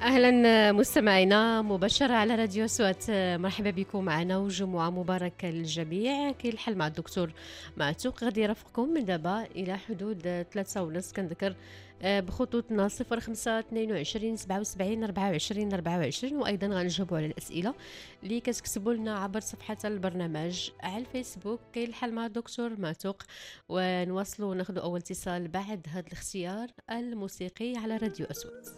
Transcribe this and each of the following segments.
أهلا مستمعينا مباشرة على راديو سوات. مرحبا بكم معنا وجمعة مباركة للجميع. كاين الحل مع الدكتور معتوق غادي يرافقكم من دابا إلى حدود 3:30. كنذكر بخطوطنا 05 22 77 24 24، وأيضا غنجاوبوا على الأسئلة اللي كتكتبوا لنا عبر صفحة البرنامج على الفيسبوك. كاين الحل مع الدكتور معتوق، ونواصلوا ناخذ أول اتصال بعد هذا الاختيار الموسيقي على راديو أسود.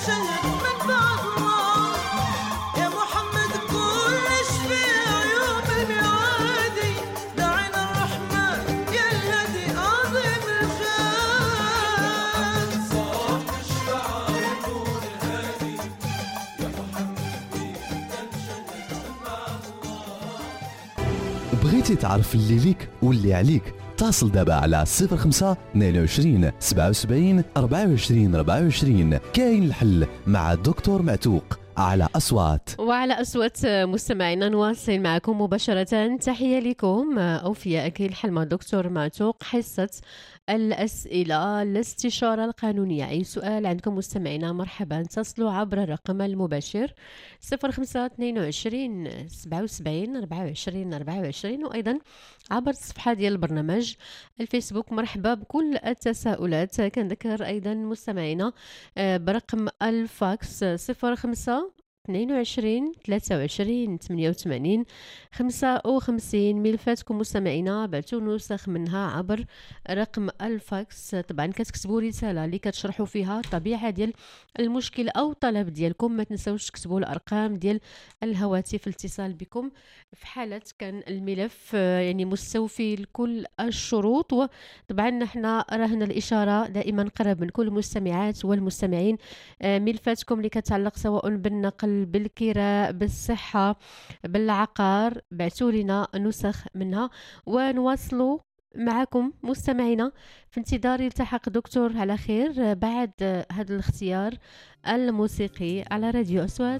تنشهد من بعد الله يا محمد كل شفيع يوم الميعادي دعينا الرحمن يا الهدي عظيم الخير صوت الشعر نور الهادي يا محمد تنشهد من بعد الله. بغيتي تعرف اللي ليك واللي عليك اتصل دابا على 05 22 77 24 24. كاين الحل مع الدكتور معتوق على أصوات. وعلى أصوات مستمعينا نواصل معكم مباشرة. تحية لكم أوفياء أكيد حلمة دكتور معتوق، حصة الأسئلة الاستشارة القانونية. أي سؤال عندكم مستمعينا مرحبا، اتصلوا عبر الرقم المباشر 05 22 77 24 24، وأيضا عبر الصفحة ديال البرنامج الفيسبوك. مرحبا بكل التساؤلات. كنذكر أيضا مستمعينا برقم الفاكس 05 22 23 88 55. ملفاتكم مستمعينا بعتوا نسخ منها عبر رقم الفاكس. طبعا كتكتبوا رساله اللي كتشرحوا فيها الطبيعه ديال المشكل او الطلب ديالكم. ما تنساوش تكتبوا الارقام ديال الهواتف الاتصال بكم في حاله كان الملف يعني مستوفي لكل الشروط. وطبعا نحن راهنا الاشاره دائما قرب من كل المستمعات والمستمعين. ملفاتكم اللي كتعلق سواء بالنقل، بالكراء، بالصحة، بالعقار، بعتوا لنا نسخ منها ونواصلوا معكم مستمعينا في انتظار التحق دكتور على خير بعد هذا الاختيار الموسيقي على راديو أصوات.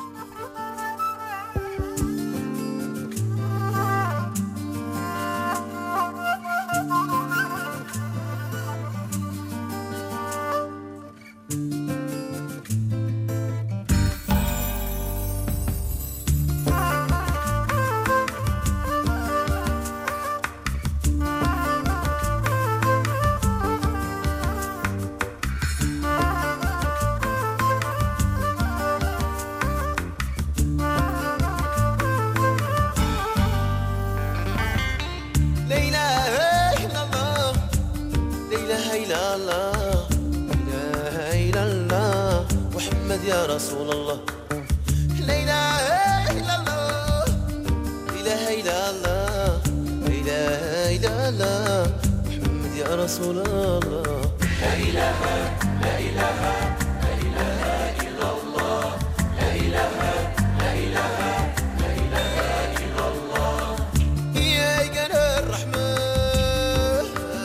يا رسول الله لا إله إلا الله لا إله إلا الله لا إله إلا الله محمد يا رسول الله لا إله لا إله لا إله إلا الله لا إله لا إله لا إله إلا الله يا جنى الرحمن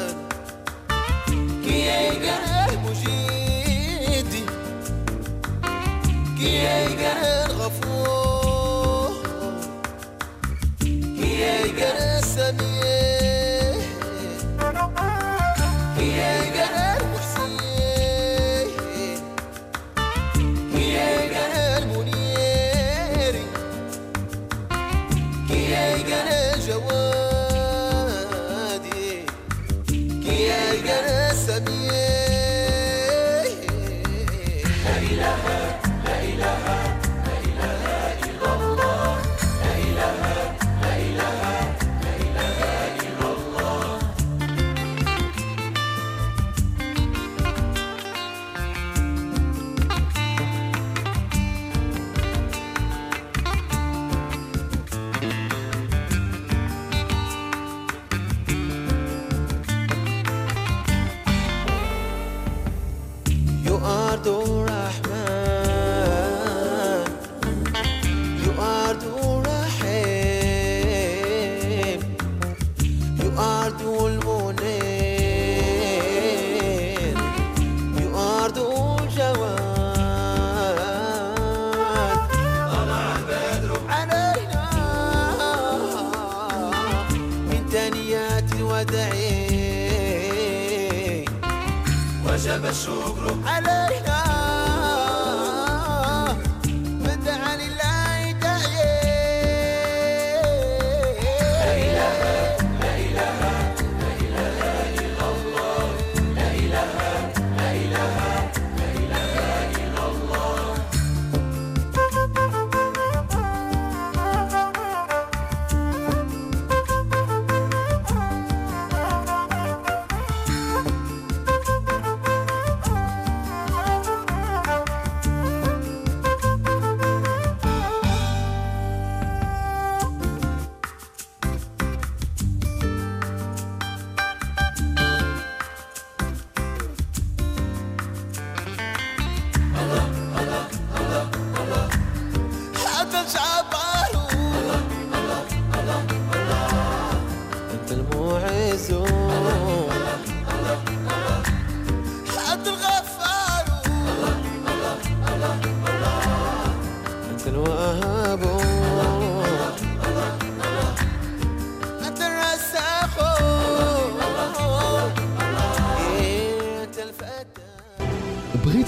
يا جنى المجيد يا جنى الغفور يا جنى السميع يا جنى المحسن يا جنى المنير يا جنى الجواد يا جنى السميع. لا إله لا إله لا إله إلا الله لا إله لا إله لا إله إلا الله. You are the Rahman, you are the Rahim, you are the Munir, you are the Jawad. طلع البدر علينا من ثنيات الوداع وجب الشكر علينا مدعا لله داعي. لا إله لا إله لا إله إلا الله لا إله لا إله لا إله إلا الله.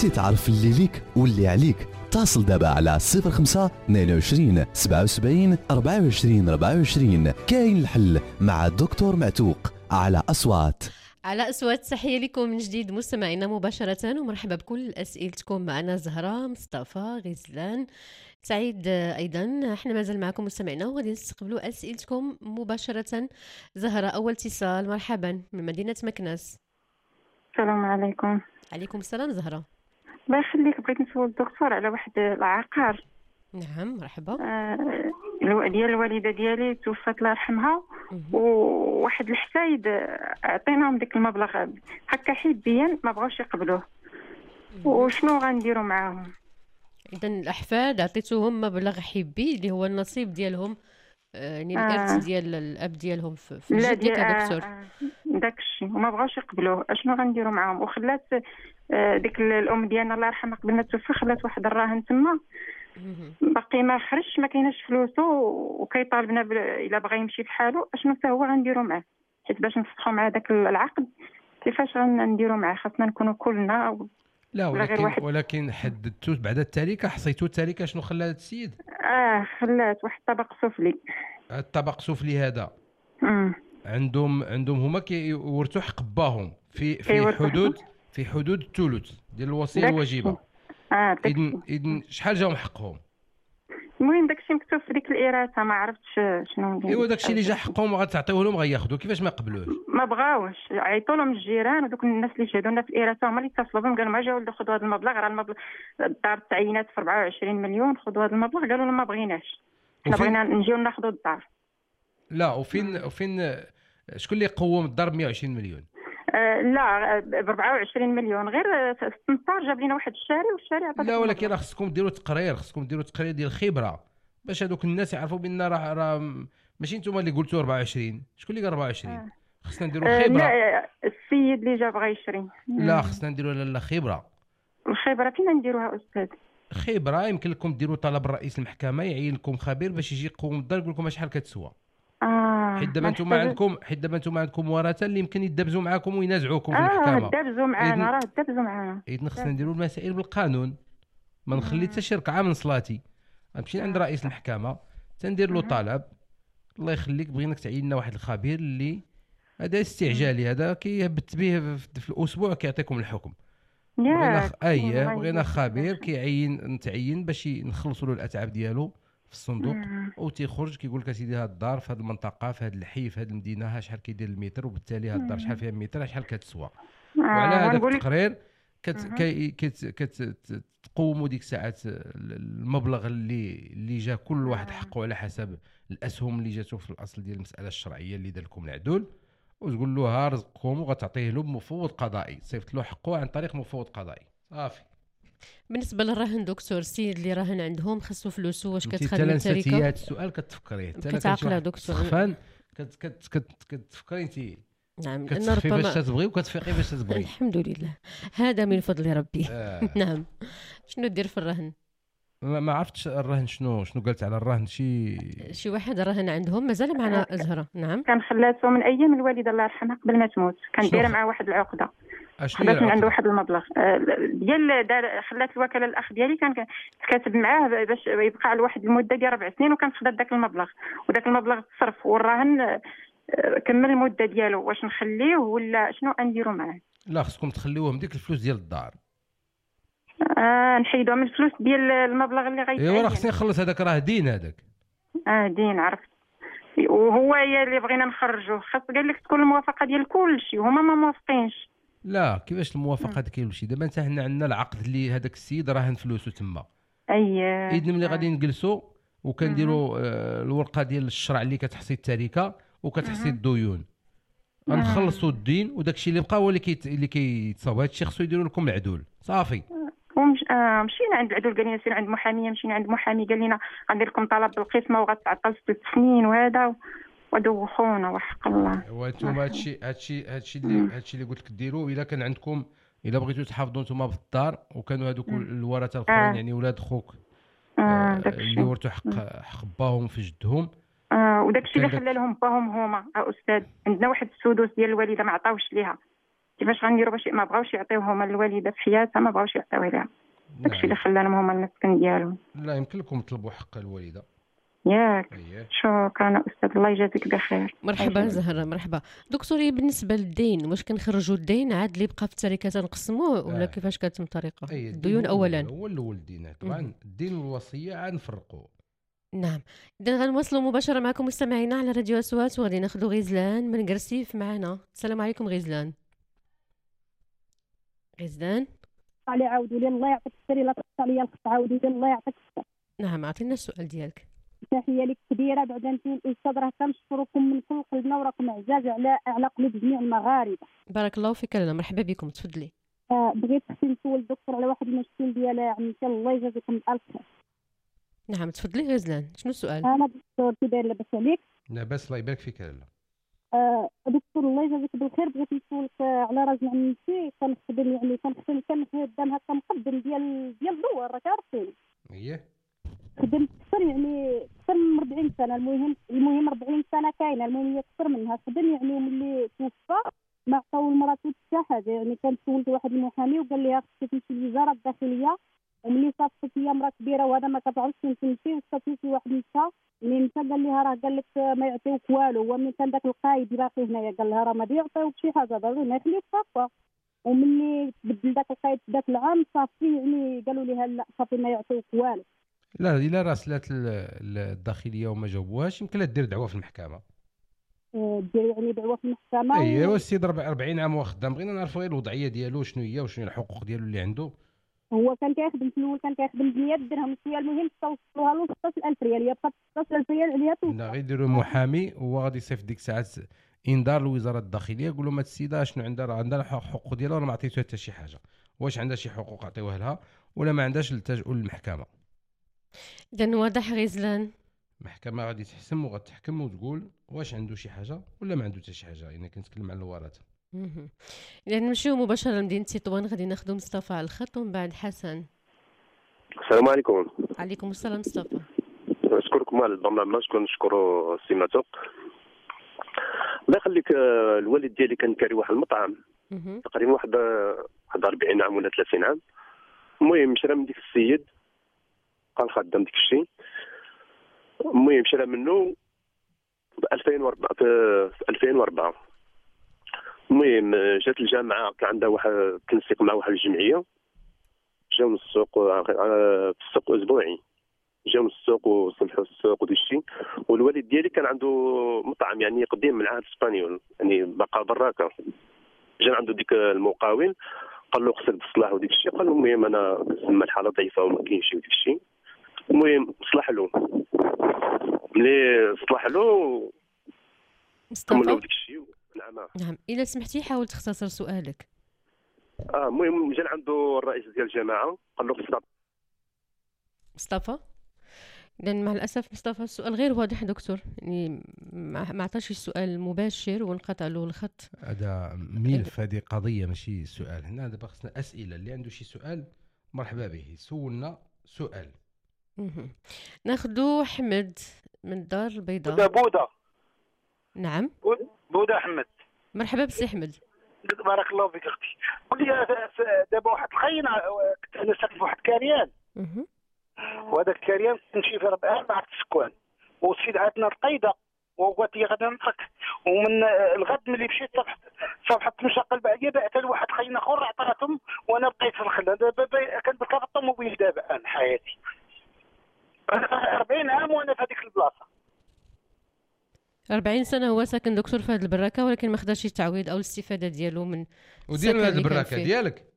بغيتي تعرف اللي ليك واللي عليك اتصل دابا على 05 22 77 24 24. كاين الحل مع الدكتور معتوق على أصوات. على أصوات. تحية لكم من جديد مستمعينا مباشرة، ومرحبا بكل أسئلتكم معنا. زهرة، مصطفى، غزلان، سعيد أيضا. احنا مازال معكم مستمعينا وغادي نستقبلوا أسئلتكم مباشرة. زهرة، أول اتصال، مرحبا من مدينة مكناس. السلام عليكم. عليكم السلام زهرة. الله يخليك، بغيت نسول الدكتور على واحد العقار. نعم مرحبا. ديال الوالده ديالي توفات الله يرحمها، وواحد الحسايد عطيناهم ديك المبلغ هكا حبيا ما بغاوش يقبلوه، وشنو غنديروا معاهم؟ إذا الأحفاد عطيتوهم مبلغ حبي اللي هو النصيب ديالهم، يعني الإرث ديال الأب ديالهم في الجد ديالك دكتور. داكشي وما بغاوش يقبلوه، اشنو غنديروا معاهم؟ وخلات ديك الام ديالنا الله يرحمها قبل ما توفى خلات واحد الراهن تما باقي ما خرجش، ما كايناش فلوسو، وكيطالبنا الا بغى يمشي بحالو. اشنو حتى هو غنديروا معاه؟ حيت باش نفسخوا مع داك العقد كيفاش غنديروا معاه؟ خاصنا نكونوا كلنا. لا ولكن حددتوا بعد التركه، حصيتوا التركه شنو خلى هذا السيد؟ خلات واحد الطبق سفلي. الطبق السفلي هذا عندهم هما كيورثوا حق باهم في حدود الثلث ديال الوصيه الواجبه. اذن شحال جاهم حقهم؟ المهم داكشي مكتوب في ديك الإراثة، ما عرفتش شنو ندير. ايوا داكشي اللي جا حقهم غتعطيوه لهم غياخذوا. كيفاش ما قبلوش؟ ما بغاوش، عيطوا لهم الجيران ودوك الناس اللي شهدوا لنا في الإراثة هما اللي اتصلوا بهم، قالوا ما جاوا ولدوا خذوا هذا المبلغ، راه المبلغ الدار تعينات في 24 مليون، خذوا هذا المبلغ. قالوا لهم ما بغيناش، حنا بغينا نجيو ناخذوا الدار. لا وفين شكون اللي قوم الدار ب 120 مليون؟ لا ب 24 مليون، غير 16 جاب لنا واحد الشارع، والشارع عطانا. لا ولكن راه خصكم ديروا تقرير ديال الخبره باش هذوك الناس يعرفوا بان راه ماشي نتوما اللي قلتوا 24. شكون اللي قال 24؟ خصنا نديروا خبره. لا السيد اللي جا بغى يشري. لا خصنا نديروا لا خبره. الخبره فين نديروها استاذ؟ خبره يمكن لكم ديروا طلب رئيس المحكمه يعين لكم خبير باش يجي يقوم الدار يقول لكم شحال كتسوى. حيت دابا نتوما عندكم ورثه اللي يمكن يدبزوا معاكم وينازعوكم في المحكمه. دبزوا معانا. اذن خصنا نديروا المسائل بالقانون، ما نخلي حتى شي ركعه من صلاتي. غنمشي عند رئيس المحكمه تندير له طلب، الله يخليك بغيناك تعين لنا واحد الخبير اللي هذا استعجالي، هذا كيهبط به في الاسبوع كيعطيكم الحكم. بغينا خبير نتعين باش نخلصوا له الاتعاب ديالو في الصندوق، او تيخرج كيقول لك اسيدي هاد الدار في هاد المنطقه في هاد الحي في هاد المدينه ها شحال كيدير المتر، وبالتالي هاد الدار شحال فيها المتر شحال كتسوى. وعلى هذا التقرير تقوموا ديك الساعات المبلغ اللي جا كل واحد حقه على حسب الاسهم اللي جاتو في الاصل ديال المساله الشرعيه اللي دار لكم العدول، وتقول له ها رزقكم وغتعطيه له بمفوض قضائي، صيفط له حقه عن طريق مفوض قضائي صافي. بالنسبه للرهن دكتور، السيد اللي راهن عندهم خصو فلوسه، واش كتخلي التركه؟ هذا السؤال كتفكريه كتعقله دكتور سخفان كتفكري انت. نعم، كتخفي باش تبغي وكتفيقي باش تبغي. الحمد لله، هذا من فضل ربي. نعم. شنو دير في الرهن؟ ما عرفتش الرهن شنو قالت على الرهن. شي واحد رهن عندهم مازال معنا زهره. نعم، كان خلاته من ايام الوالده الله يرحمها قبل ما تموت، كان دايره مع واحد العقده، خلات من عنده واحد المبلغ ديال خلات الوكاله الاخ ديالي كان كاتب معاه باش يبقى على واحد المده ديال 4 سنين، وكان خدات داك المبلغ، وداك المبلغ تصرف والرهن كمل المده ديالو. واش نخليه ولا شنو نديروا معاه؟ لا خصكم تخليوهم ديك الفلوس ديال الدار. نحيدوها من الفلوس ديال المبلغ اللي غيتعين. ايوا راه خصني نخلص هذاك، راه دين هذاك. دين عرفت، وهو هي اللي بغينا نخرجوه. خاص قال لك تكون الموافقه ديال كل شيء، وهما ما موافقينش. لا كيفاش الموافقه ديال كل شيء؟ دابا حنا عندنا العقد اللي هذاك السيد راهن فلوسه تما. اذن ملي غادي نجلسوا وكنديروا الورقه ديال الشرع اللي كتحصي التركه وكتحصي الديون، غنخلصوا الدين وداك الشيء اللي بقى هو اللي كيتصاوب. هذا الشيء خصو يديروا لكم العدول صافي. مشينا عند العدول، قال لنا سير عند محاميه. مشينا عند محامي قال لنا غندير لكم طلب بالقسمه وغتعطل 6 سنين وهذا، ودوخونا وحق الله. وانتم هادشي اللي قلت لك ديروا. الا كان عندكم، الا بغيتوا تحافظوا نتوما في الدار وكانوا هذوك الورثه الاخرين يعني ولاد خوك اللي ورثوا حق باهم في جدهم، وداك الشيء اللي خلى لهم باهم هما استاذ. عندنا واحد السدوس ديال الوالده ما عطاوش ليها، كيفاش غنديروا باش ما بغاوش يعطيوهم الوالده في حياتها، ما بغاوش يعطيوها لها. داكشي اللي خلاهم هما المسكن ديالهم. لا يمكن لكم تطلبوا حق الوالده ياك. شكرا استاذ، الله يجازيك بخير. مرحبا زهره. مرحبا دكتور. بالنسبه للدين، واش كنخرجوا الدين عاد اللي بقى في التركه تنقسموه ولا كيفاش كتتم الطريقه؟ الديون اولا هو الاول الدين، طبعا الدين والوصيه عاد نفرقوا. نعم. اذا غنواصلوا مباشره معكم مستمعينا على راديو اصوات، وغادي ناخذوا غزلان من قرسيف معنا. السلام عليكم غزلان. غزلان علي عاودوا لي الله يعطيك السر، لا تقطع لي الخط، عاودوا لي الله يعطيك السر. نعم اعطينا السؤال ديالك. تحيه لك كبيره. بعد انت الاستاذ راه كنشكركم من كل قلبنا، وراكم عزاز على قلوب جميع المغاربه. بارك الله فيك. لاله مرحبا بكم، تفضلي. بغيت نسول الدكتور على واحد المشكل ديال عمتي، الله يجازيكم بالف خير. نعم تفضلي غزلان، شنو السؤال؟ انا دكتور كيداير لاباس عليك؟ لاباس الله يبارك فيك لاله. دكتور الله يجازيك بالخير، بغيت نسولك على راجل عمتي. كنخدم يعني كنخدم هكا مقدم ديال الدوار، راك عارفين. خدمت اكثر من 40 سنه. المهم 40 سنه كاينه، المهم هي اكثر منها. خدم يعني وملي توفى ما عطاو لمراته حتى حاجه. يعني كانت سولت واحد المحامي وقال لي خصك تمشي للوزاره الداخليه، وملي صافت هي مرا كبيره وهذا ما كتعرفش فين تمشي، وصافي شي واحد مشى منين مشى قال لها راه قال لك ما يعطيوك والو. هو من كان داك القايد باقي هنايا قال لها راه ما يعطيوك شي حاجه، ضروري ما يخليك صافا. ومني تبدل داك القايد داك العام صافي يعني قالوا لها لا صافي ما يعطيوك والو. لا الا راسلات الداخليه وما جاوبوهاش يمكن لها دير دعوه في المحكمه. دير يعني دعوه في المحكمه. ايوا السيد 40 عام وخدام، بغينا نعرفوا غير الوضعيه ديالو شنو هي وشنو الحقوق ديالو اللي عنده. هو كان كيخدم في الاول كان كيخدم ب100 درهم شويه، المهم توصلوها له 16000 ريال. هي بقات 16000 ريال عليها توصل. لا غير يديروا محامي، هو غادي يصيفط ديك الساعات انذار لوزاره الداخليه، يقول لهم هاد السيده شنو عندها الحقوق ديالها، راه ما عطيتوها حتى شي حاجه. واش عندها شي حقوق عطيوها لها ولا ما عندهاش، نلتجئوا للمحكمه. اذا واضح غزلان. المحكمه غادي تحسم وغتحكم وتقول واش عنده شي حاجه ولا ما عنده حتى شي حاجه. يعني كنتكلم على الورثه. اذا نمشيو مباشره لمدينه تطوان، غادي ناخذ مصطفى على الخط ومن بعد حسن. السلام عليكم. عليكم السلام مصطفى. نشكركم على البرنامج، كنشكروا السي معتوق. الله يخليك. الوالد ديالي كان كاري واحد المطعم تقريبا واحد 40 عام ولا 30 عام. المهم شرا من ديك السيد، قال خدام ديك الشيء. المهم شرا منه في 2004. المهم جات الجامعه كان عندها واحد تنسيق مع واحد الجمعيه، جاو من السوق في السوق اسبوعي، جاو من السوق وسمحوا السوق وداك الشيء. والوالد ديالي كان عنده مطعم يعني قديم من العهد الاسبانيول، يعني بقى براكه. جا عنده ديك المقاول قال له خصك تصلح وديك الشيء. قال له المهم انا كنسمى الحاله ضعيفه وما كاينش وديك الشيء. المهم صلح له، ملي صلح له كملوا ديك الشيء. نعم اذا سمحتي حاول تختصر سؤالك. المهم جا عنده الرئيس ديال الجماعه قال له خصك مصطفى. اذا مع الاسف مصطفى السؤال غير واضح دكتور، يعني ما عطاش السؤال مباشر وانقطع له الخط. هذا ملف، هذه قضيه ماشي سؤال. هنا دابا خصنا اسئله. اللي عنده شي سؤال مرحبا به، سولنا سؤال. ناخذ حمد من الدار البيضاء. بوده. نعم بوده احمد. مرحبا بسي احمد. بارك الله فيك اختي. قول لي دابا واحد الخينا كنت انا ساكن في واحد الكاريان، وهذاك الكاريان كنمشي في 4 السكان، والسيد عندنا القيده وقالت لي غادي نطرك. ومن الغد ملي مشيت صبحت مشقل بعيا بعت لواحد خينا اخر عطاتهم وانا بقيت في الخلا. دابا كنبقى في الطوموبيل دابا انا حياتي 40 عام وانا في هذيك البلاصه. 40 سنه هو ساكن دكتور في هذه البراكه، ولكن ما خداش التعويض او الاستفاده ديالو من ودير هذه البراكه ديالك.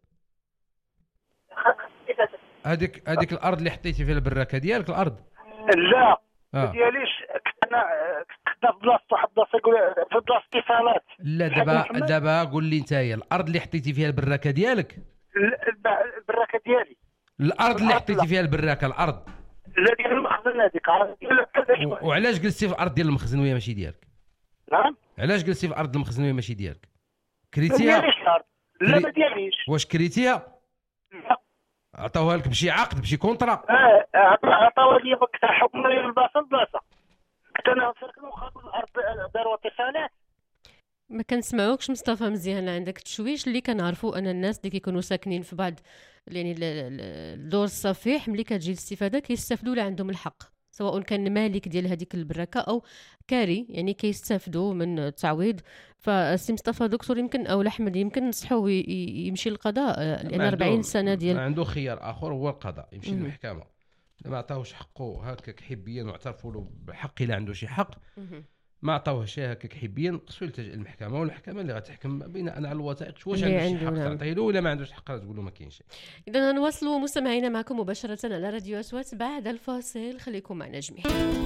هذيك الارض اللي حطيتي فيها البراكه ديالك الارض؟ لا دياليش. انا كنت في بلاصه واحد البلاصه يقول في بلاصه اتصالات. لا دابا قول لي نتايا الارض اللي حطيتي فيها البراكه ديالك. البراكه ديالي الارض اللي حطيتي فيها البراكه الارض لا ديال المخزن هذيك. وعلاش جلستي في الارض ديال المخزن وهي ماشي ديالك؟ نعم علاش جلستي في ارض المخزن وهي ماشي ديالك؟ كريتيها؟ لا ما دياليش. واش كريتيها؟ لا عطاوها لك بشي عقد بشي كونطرا؟ عطاوها لي وقت حكمنا لي البلاصه كنت انا ساكن وخاطر الارض داروا اتصالات. ما كنسمعوكش مصطفى مزيان، عندك تشويش. اللي كنعرفوا ان الناس اللي كيكونوا ساكنين في بعض يعني الدور الصفيح ملي كتجي الاستفاده كيستافدوا ولا عندهم الحق، سواء كان مالك ديال هذيك البركه او كاري، يعني كيستافدوا من التعويض. فالسي مصطفى دكتور يمكن او احمد يمكن نصحوه يمشي للقضاء، لان 40 سنه ديال ما عنده خيار اخر هو القضاء، يمشي للمحكمه. ما عطاوش حقه هكاك حبيا واعترفوا له بحق الا عنده شي حق، ما عطاوهش هكاك حبيا، خصو يلتجئ للمحكمه، والمحكمه اللي غتحكم بناء على الوثائق واش عنده شي حق تعطيه له ولا ما عندوش حق تقول له ما كاينش شيء. اذا نواصلوا مستمعينا معكم مباشره على راديو أصوات بعد الفاصل، خليكم معنا جميعا.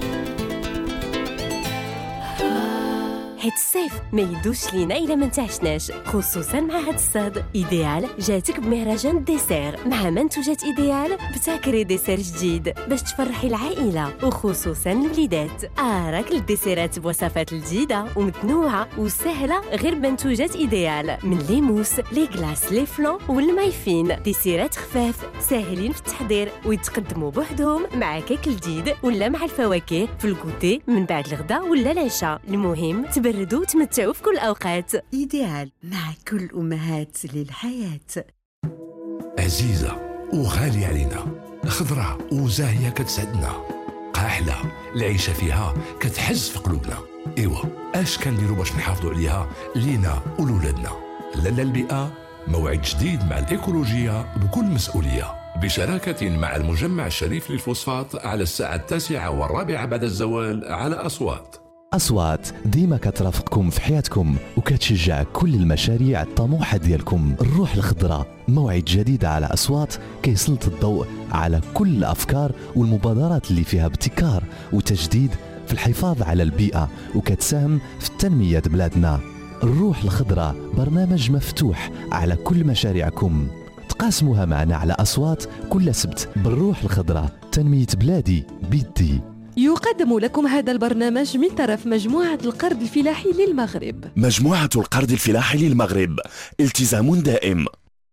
هاد الصيف ما يدوش لينا الا ما نتعشناش، خصوصا مع هاد الصاد. ايديال جاتك بمهرجان الديسير مع منتوجات ايديال بتاكري ديسير جديد باش تفرحي العائله وخصوصا الوليدات. راك الديسيرات بوصفات جديده ومتنوعه وسهله غير منتوجات ايديال، من لي موس لي كلاس لي فلون والمايفين. ديسيرات خفاف ساهلين في التحضير ويتقدموا بوحدهم مع كيك الجديد ولا مع الفواكه في الكوتي من بعد الغداء ولا العشاء. المهم تبردوا وتمتعوا في كل أوقات. إيديال مع كل أمهات للحياة. عزيزة وغالية علينا، خضراء وزاهية كتسعدنا، قاحلة العيشة فيها كتحز في قلوبنا. إيوا اش كنديروا باش نحافظوا عليها لينا ولولادنا؟ لالا البيئة موعد جديد مع الإيكولوجية بكل مسؤولية، بشراكة مع المجمع الشريف للفوسفات على الساعة 9:15 بعد الزوال على أصوات. أصوات ديما كترافقكم في حياتكم وكتشجع كل المشاريع الطموحة ديالكم. الروح الخضراء موعد جديد على أصوات كيسلط الضوء على كل الأفكار والمبادرات اللي فيها ابتكار وتجديد في الحفاظ على البيئة وكتساهم في تنمية بلادنا. الروح الخضراء برنامج مفتوح على كل مشاريعكم، تقاسموها معنا على أصوات كل سبت. بالروح الخضراء تنمية بلادي بيدي. يقدم لكم هذا البرنامج من طرف مجموعة القرض الفلاحي للمغرب. مجموعة القرض الفلاحي للمغرب، التزام دائم.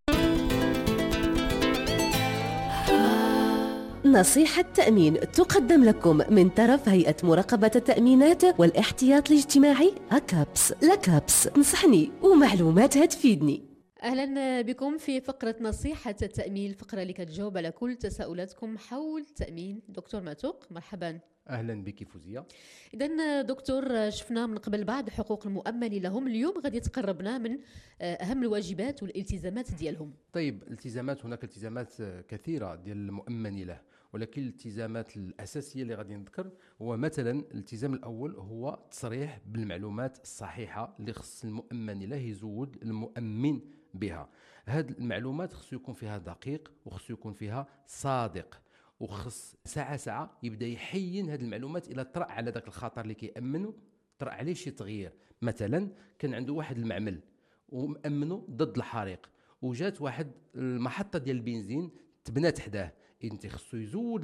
نصيحة تأمين تقدم لكم من طرف هيئة مراقبة التأمينات والاحتياط الاجتماعي أكابس. لكابس تنصحني ومعلوماتها تفيدني. اهلا بكم في فقره نصيحه التامين، الفقره اللي كتجاوب على كل تساؤلاتكم حول التامين. دكتور معتوق مرحبا. اهلا بك فوزيه. اذا دكتور شفنا من قبل بعض الحقوق المؤمن لهم، اليوم غادي تقربنا من اهم الواجبات والالتزامات ديالهم. طيب الالتزامات، هناك التزامات كثيره ديال المؤمن له، ولكن الالتزامات الاساسيه اللي غادي نذكر هو مثلا الالتزام الاول هو التصريح بالمعلومات الصحيحه اللي خص المؤمن له يزود المؤمن بها. هاد المعلومات خصو يكون فيها دقيق وخصو يكون فيها صادق، وخص ساعة يبدا يحين هاد المعلومات الى طرأ على داك الخطر اللي كيأمنه، طرأ عليه شي تغيير. مثلا كان عنده واحد المعمل ومأمنه ضد الحريق، وجات واحد المحطة ديال البنزين تبنات حداه، انت خصو يزود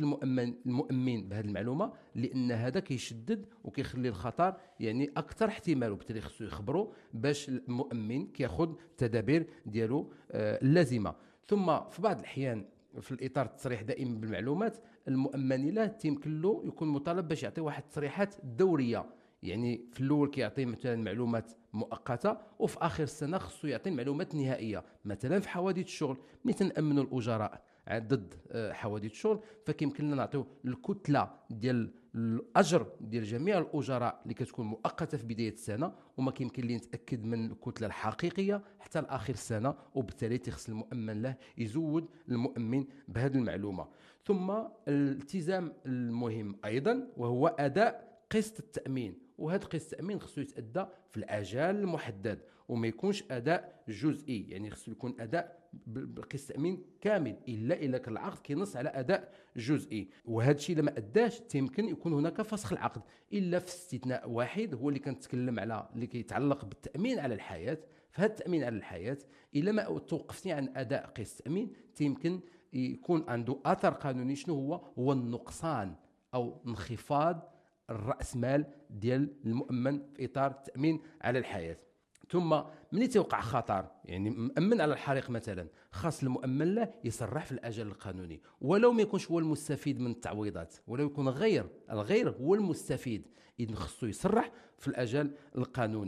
المؤمن بهذه المعلومه، لان هذا كيشدد وكيخلي الخطر يعني اكثر احتمال، وبالتالي خصو يخبروا باش المؤمن كياخذ التدابير ديالو اللازمه. ثم في بعض الاحيان في الاطار التصريح دائما بالمعلومات، المؤمن له تيمكن له يكون مطالب باش يعطي واحد التصريحات دوريه، يعني في الاول كيعطي مثلا معلومات مؤقته، وفي اخر السنه خصو يعطي المعلومات النهائيه. مثلا في حوادث الشغل ملي تنامنوا الاجراء ضد حوادث الشغل، فكيمكن لنا نعطيو الكتله ديال الاجر ديال جميع الاجراء اللي كتكون مؤقته في بدايه السنه، وما كيمكن لي نتاكد من الكتله الحقيقيه حتى لاخر السنه، وبالتالي تخص المؤمن له يزود المؤمن بهذه المعلومه. ثم الالتزام المهم ايضا وهو اداء قسط التامين، وهذا قسط التامين خصو يتادى في الاجال المحدد وما يكونش اداء جزئي، يعني خصو يكون اداء بقسط تامين كامل، الا كان العقد كينص على اداء جزئي. وهذا الشيء لما اداش يمكن يكون هناك فسخ العقد، الا في استثناء واحد هو اللي كنتكلم على اللي كيتعلق بالتامين على الحياه. فهذا التامين على الحياه الا ما توقفتني عن اداء قسط تامين يمكن يكون عنده اثر قانوني. شنو هو النقصان او انخفاض الراس مال ديال المؤمن في اطار التامين على الحياه. ثم ملي توقع خطر، يعني مأمن على الحريق مثلا، خاص المؤمن له يصرح في الاجل القانوني، ولو ما يكونش هو المستفيد من التعويضات، ولو يكون الغير هو المستفيد، اذا خصو يصرح في الاجل القانوني.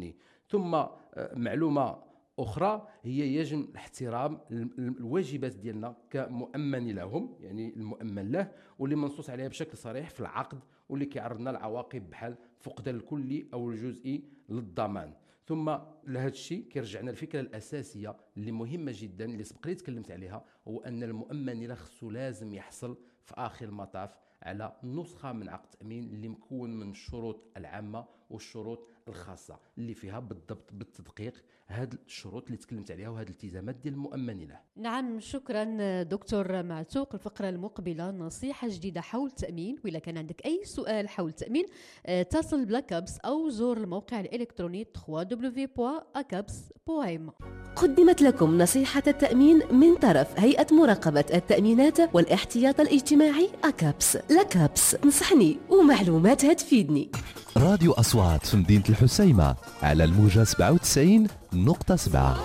ثم معلومة أخرى هي يجب احترام الواجبات ديالنا كمؤمن لهم، يعني المؤمن له، واللي منصوص عليها بشكل صريح في العقد، واللي كيعرضنا العواقب بحال فقدان الكلي أو الجزئي للضمان. ثم لهذا الشيء كيرجعنا الفكرة الأساسية اللي مهمة جدا اللي سبق لي تكلمت عليها، هو أن المؤمن له خصو لازم يحصل في آخر المطاف على نسخة من عقد التأمين اللي مكون من الشروط العامة والشروط الخاصة اللي فيها بالضبط بالتدقيق هذه الشروط اللي تكلمت عليها وهذه الالتزامات ديال المؤمن له. نعم، شكرا دكتور معتوق. الفقرة المقبلة نصيحة جديدة حول التأمين، وإذا كان عندك أي سؤال حول التأمين اتصل بلاكابس أو زور الموقع الإلكتروني www.acabs.com. قدمت لكم نصيحة التأمين من طرف هيئة مراقبة التأمينات والاحتياط الاجتماعي أكابس. لاكابس نصحني ومعلوماتها تفيدني. راديو أصوات في مدينة الحسيمة على الموجة 97.7.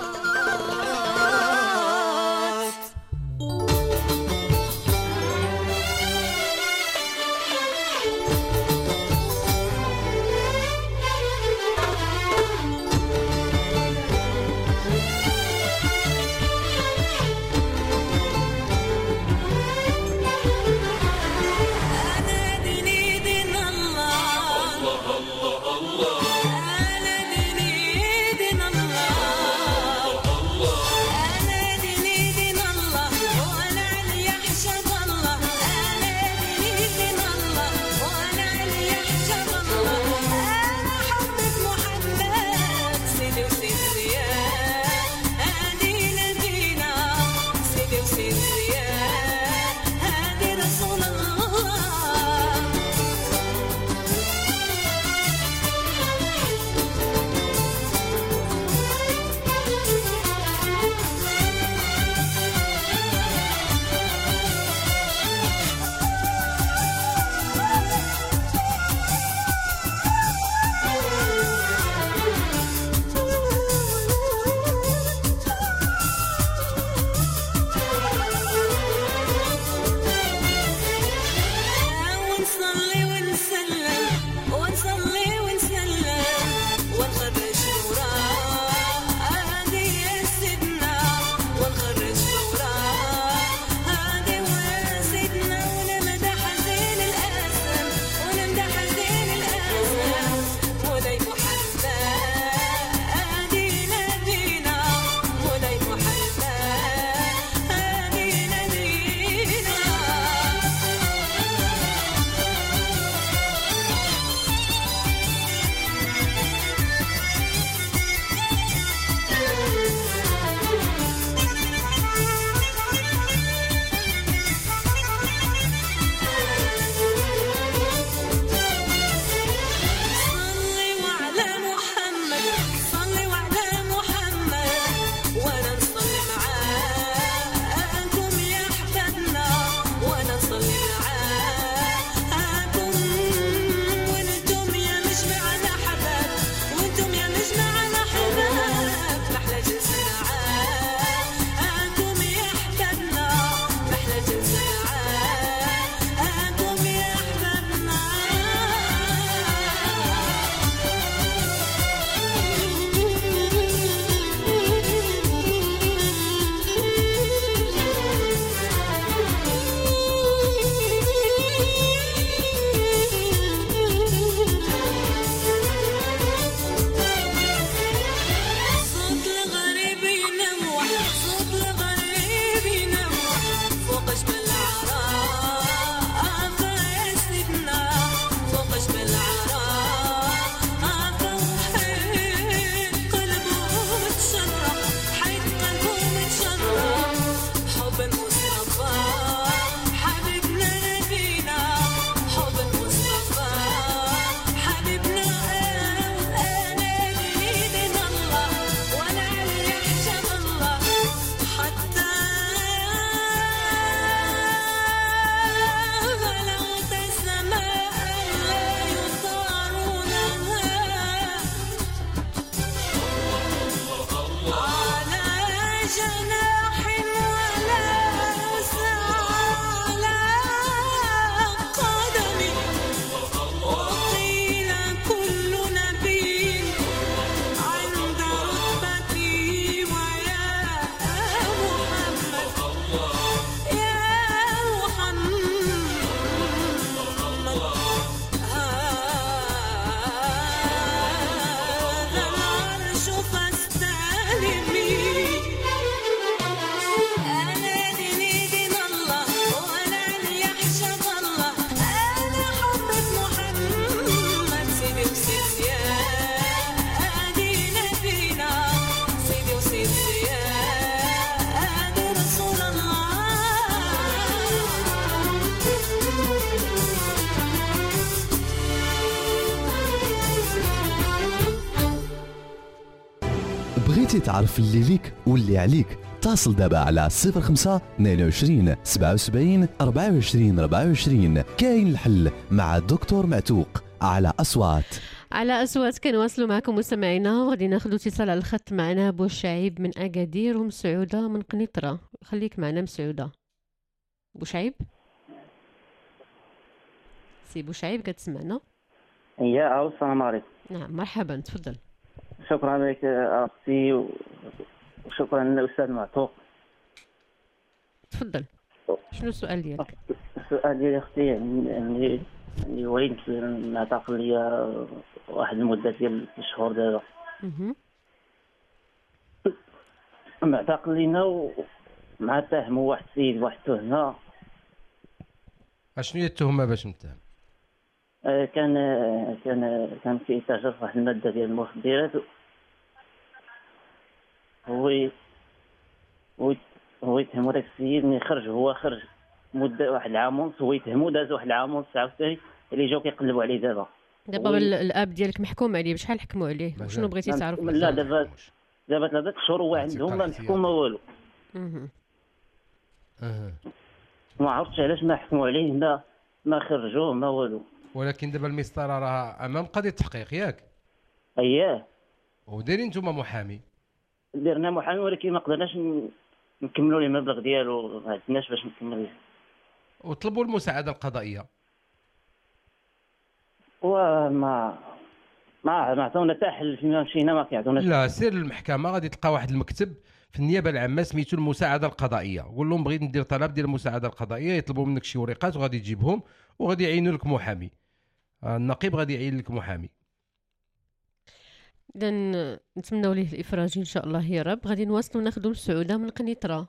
بغيتي تعرف اللي ليك واللي عليك اتصل دابا على 05 22 77 24 24. كاين الحل مع الدكتور معتوق على أصوات. كنواصلوا معكم مستمعينا، وغادي ناخذ اتصال على الخط. معنا بوشعيب من أكادير ومسعودة من قنيطرة. خليك معنا مسعودة. بوشعيب، سي بوشعيب كتسمعنا؟ يا السلام عليكم. نعم مرحبا، تفضل. شكرا لك اختي وشكرا للاستاذ معتوق. تفضل، شنو السؤال ديالك؟ السؤال ديالي اختي يعني وليد معتق ليا واحد المده ديال 6 شهور دابا. معتق لينا مع تهموا واحد السيد واحد التهمه. اشنو هي التهمه باش نتهم؟ كان كيتاجر في واحد الماده ديال المخدرات. هو يتهمو داك السيد ملي خرج، هو خرج مده واحد العام ونص، هو يتهمو داز واحد العام ونص عاوتاني اللي جاو كيقلبوا عليه دابا. الاب ديالك محكوم عليه، بشحال حكموا عليه؟ شنو بغيتي تعرف؟ لا دابا 3 شهور هو عندهم ما محكوم ما والو. ما عرفتش علاش ما حكموا عليه، ما خرجوه ما والو. ولكن دابا المسطره راه امام قضيه تحقيق ياك؟ اييه. ودايرين نتوما محامي؟ درنا محامي ولكن ما قدرناش نكملوا ليه المبلغ ديالو، ما عندناش باش نكملوا. وطلبوا المساعده القضائيه وما عطونا حتى حل. فيما مشينا ما كيعطوناش. لا، سير للمحكمه غادي تلقى واحد المكتب في النيابه العامه سميتو المساعده القضائيه، قول لهم بغيت ندير طلب ديال المساعده القضائيه، يطلبوا منك شي ورقات وغادي تجيبهم وغادي يعينوا لك محامي. النقيب غادي يعين لك محامي. اذا نتمنوا ليه الافراج ان شاء الله يا رب. غادي نواصلوا ناخذوا مسعوده من قنيطره.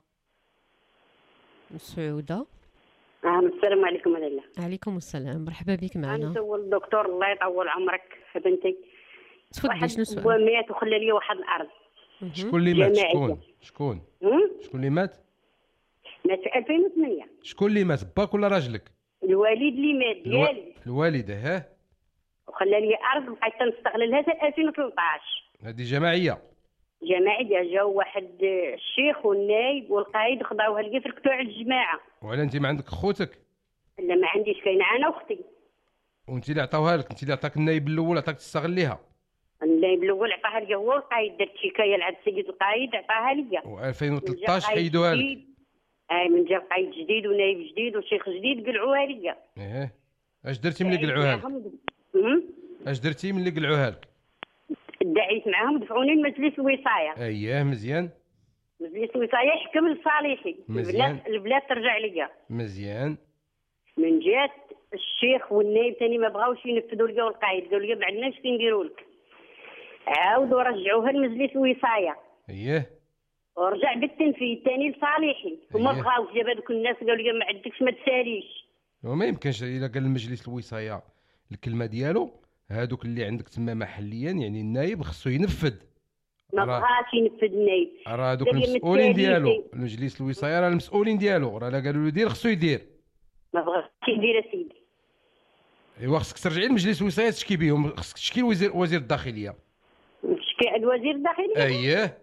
مسعوده، السلام عليكم لاله. عليكم السلام، مرحبا بك معنا. نسول الدكتور الله يطول عمرك بنتي. تفضلي، شنو السؤال؟ هو مات وخلى لي واحد الارض. شكون اللي مات؟ شكون اللي مات؟ مات في 2008. شكون اللي مات، باك ولا راجلك؟ الوالد اللي مات ديالي. الوالده وخلى لي ارض بقيت تنستغللها حتى 2013. هذه جماعيه جاو واحد الشيخ والنايب والقايد خضعوها لي فركتو على الجماعه. وعلى انت ما عندك خوتك؟ لا ما عنديش، كاين انا واختي. وانت اللي عطاوها لك؟ انت اللي عطاك النايب الاول عطاك تستغليها؟ النايب الاول عطاها لي هو القايد، درت شكايه لعند السيد القايد عطاها لي. و2013 حيدوها لك؟ من جا قايد جديد ونايب جديد وشيخ جديد قلعوها لي. اش درتي ملي قلعوها لك؟ اش درتي ملي قلعوها لك؟ دعيت معاهم دفعوني لمجلس الوصايه. مزيان. مجلس الوصايه حكم لصالحي، البلاد ترجع ليا. مزيان. من جات الشيخ والنايب ثاني ما بغاوش ينفذوا ليا، والقايد قالوا لي ما عندناش كي نديروا لك. عاودوا رجعوها لمجلس الوصايه. ورجع بالتنفيذ ثاني لصالحي، وما بغاوش. جاب هذوك الناس قالوا لي ما عندكش ما تساليش. وما يمكنش الا قال المجلس الوصايه الكلمه ديالو، هادوك اللي عندك تما محليا يعني النايب خصو ينفذ. ما بغاش ينفذ النايب، راه هادوك المسؤولين ديالو، المجلس الوصايه راه المسؤولين ديالو، راه قالوا له دير خصو يدير. ما بغاش يدير سيدي. ايوا خصك ترجعي لمجلس الوصايه تشكي بهم، خصك تشكي وزير الداخليه. نشكي على الوزير الداخليه؟ اييه.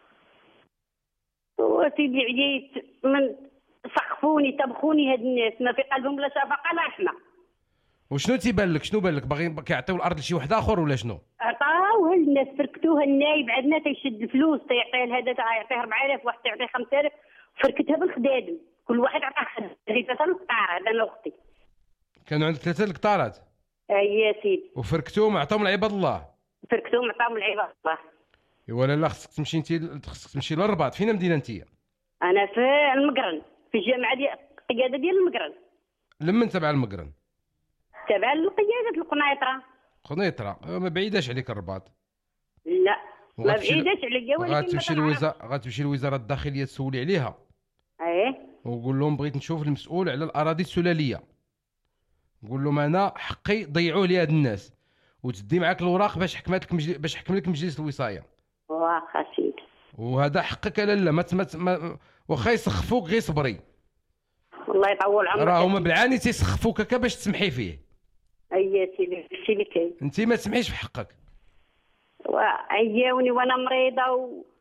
وسيدي عييت من سقفوني طبخوني هاد الناس، ما في قلبهم لا شفقه لا رحمه. وشنو تيبان لك؟ شنو بان لك؟ باغيين كيعطيو الارض لشي واحد اخر ولا شنو؟ عطاوها الناس، فركتوها. النايب عندنا تيشد الفلوس، تيعطيه لهذا تيعطيه 4000، واحد تيعطيه 5000، فركتها بالخدادم. كل واحد عطاه 3 القطار. هذا انا واختي كانوا عندك 3 القطارات. يا سيدي. وفركتوهم عطاهم لعباد الله. فركتوهم عطاهم لعباد الله. ايوا لا خصك تمشي انت، خصك تمشي للرباط. فين مدينه انت؟ انا في المقرن، في الجامعه ديال القياده ديال المقرن. لمن تبع المقرن؟ تبع القياده القنيطره. ما بعيداش عليك الرباط. لا ما بعيداش عليا، ولكن غتمشي لوزاره الداخليه تسولي عليها. وقول لهم بغيت نشوف المسؤول على الاراضي السلاليه. قول لهم انا حقي ضيعوه لي هاد الناس، وتدي معاك الوراق باش حكم لك مجلس الوصايه. واخا سيدي. وهذا حقك. لا واخا يسخفوك غير صبري. الله يطول عمرك. راه هما بالعاني تيسخفوك هكا باش تسمحي فيه. يا سيدي هادشي اللي كاين. انت ما تسمحيش في حقك. عياوني وانا مريضه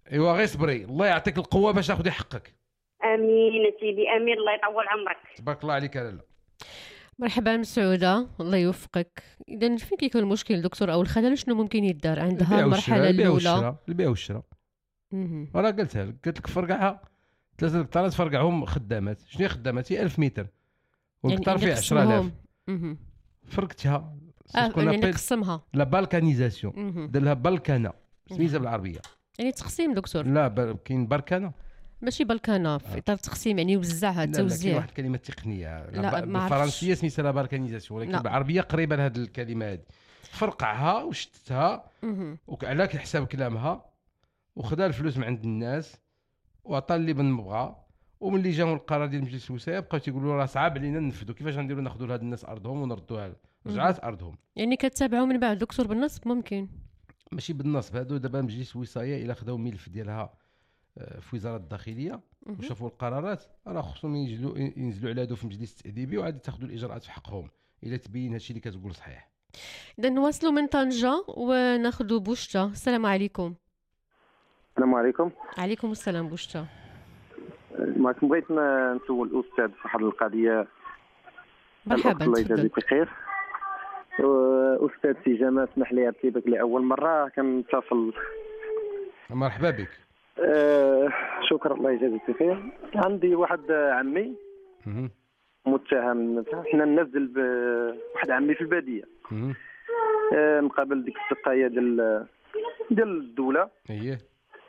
ايوا غير صبري، الله يعطيك القوه باش تاخذي حقك. امين سيدي امين، الله يطول عمرك. تبارك الله عليك لاله. مرحبا مسعوده، الله يوفقك. اذا فين كيكون المشكل دكتور او الخلل؟ شنو ممكن يدار عندها المرحله الاولى؟ البيع والشراء. انا قلتها لك، قلت لك فرقعها 3 هكتارات، فرقعهم خدامات. شنو هي خدامات؟ هي 1000 متر والهكتار فيه 10000. فرقتها يعني نقسمها لا بالكانيزاسيون، دار لها بالكانه سميتها بالعربيه. يعني تقسيم دكتور؟ لا كاين بركانه ماشي بالكانه في اطار التقسيم، يعني وزعها التوزيع. كاين واحد الكلمه تقنيه بالفرنسيه سميتها لا بالكانيزاسيون، ولكن بالعربيه قريبه لهذه الكلمه هذه. فرقعها وشتتها وعلى حساب كلامها، وخدا الفلوس من عند الناس وعطى اللي بن بغى. وملي جاهم القرار ديال مجلس الوصايه بقاو تيقولوا راه صعاب علينا ننفذوا، كيفاش غنديروا ناخذوا لهاد الناس ارضهم ونردوها؟ رجعات ارضهم. يعني كتابعوا من بعد دكتور بالنصب؟ ممكن ماشي بالنصب، هادو دابا مجلس الوصايه الا خداو ملف ديالها في وزاره الداخليه وشافوا القرارات، راه خصهم ينزلوا على هادو في المجلس التاديبي وعاد تاخذوا الاجراءات في حقهم الا تبين هادشي اللي كتقول صحيح. اذا نواصلوا من طنجه وناخذوا بوشته. السلام عليكم. السلام عليكم. عليكم السلام بوشته. معكم بغيت نسول الاستاذ في واحد القضيه. مرحبا الله يجازيك بخير. استاذ في جمال، اسمح لي ارتبك لاول مره كنتصل. مرحبا بك. شكرا الله يجازيك بخير. عندي واحد عمي متهم، حنا ننزل بواحد عمي في الباديه مقابل ديك السقايه ديال الدوله. اييه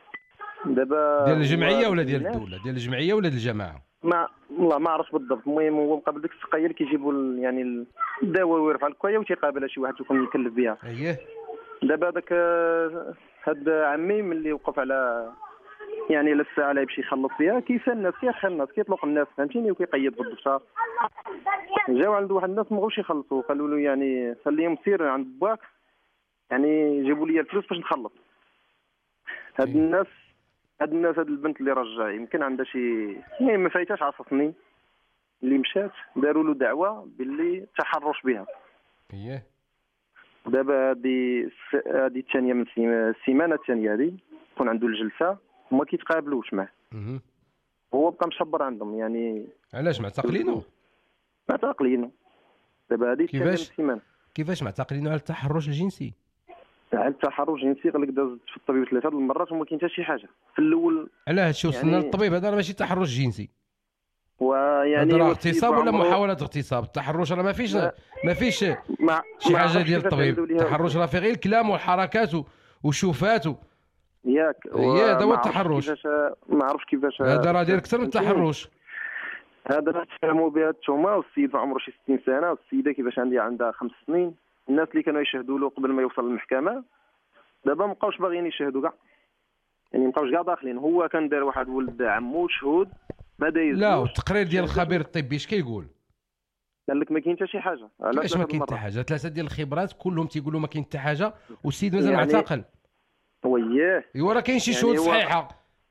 دابا ديال الجمعيه ولا ديال الدوله؟ ديال الجمعيه ولا ديال الجماعه؟ والله ما عرفتش بالضبط. المهم هو مقابل ديك السقايه اللي كيجيبوا يعني الدواوير بحال هكايا وتيقابلها شي واحد يكون يكلف بها. اييه دابا داك هاد عمي ملي وقف على يعني الساعه اللي يمشي يخلص فيها، كيسال الناس، كيخل الناس، كيطلق الناس، فهمتيني، وكيقيد بالدفتر. جاو عند واحد الناس ما بغاوش يخلصوا، قالوا له يعني خليهم سير عند باك، يعني جيبوا لي الفلوس باش نخلص. هاد الناس هاد البنت اللي رجع يمكن عندها شي يعني ما فايتاش 10 سنين اللي مشات، داروا له دعوه باللي تحرش بها. اييه دابا هذه الثانيه من السيمانه الثانيه هذه تكون عنده الجلسه وما كيتقابلوش معاه. هو بقى مشبر عندهم. يعني علاش معتقلينه؟ معتقلينه دابا هذه الثانيه من السيمانه. كيفاش معتقلينه؟ على التحرش الجنسي؟ على التحرش الجنسي. قال لك دازت في الطبيب 3 المرات وما كاين حتى شي حاجه في الاول. علاه هادشي وصلنا يعني للطبيب؟ هذا راه ماشي تحرش جنسي، ويعني هذا اغتصاب ولا محاوله اغتصاب. التحرش راه ما فيش شي حاجه ديال الطبيب. التحرش راه فيه غير الكلام والحركات وشوفات ياك. هذا هو التحرش. ما عرفتش كيفاش هذا راه داير اكثر من التحرش. هذا راه تفهموا بها التهمه، والسيد عمره شي 60 سنه، والسيده كيفاش عندها 5 سنين. الناس اللي كانوا يشهدوا له قبل ما يوصل للمحكمه دابا ما بقاوش باغيين يشهدوا كاع، يعني ما بقاوش كاع داخلين. هو كان دار واحد ولد عمو شهود ما دايز. لا والتقرير ديال الخبير الطبي اش كيقول؟ قال لك ما كاين حتى شي حاجه. علاش ما كاين حتى حاجه؟ 3 ديال الخبرات كلهم تيقولوا ما كاين حتى حاجه، والسيد مازال يعني معتقل. وياه ايوا راه كاين شي شهود صحيحه.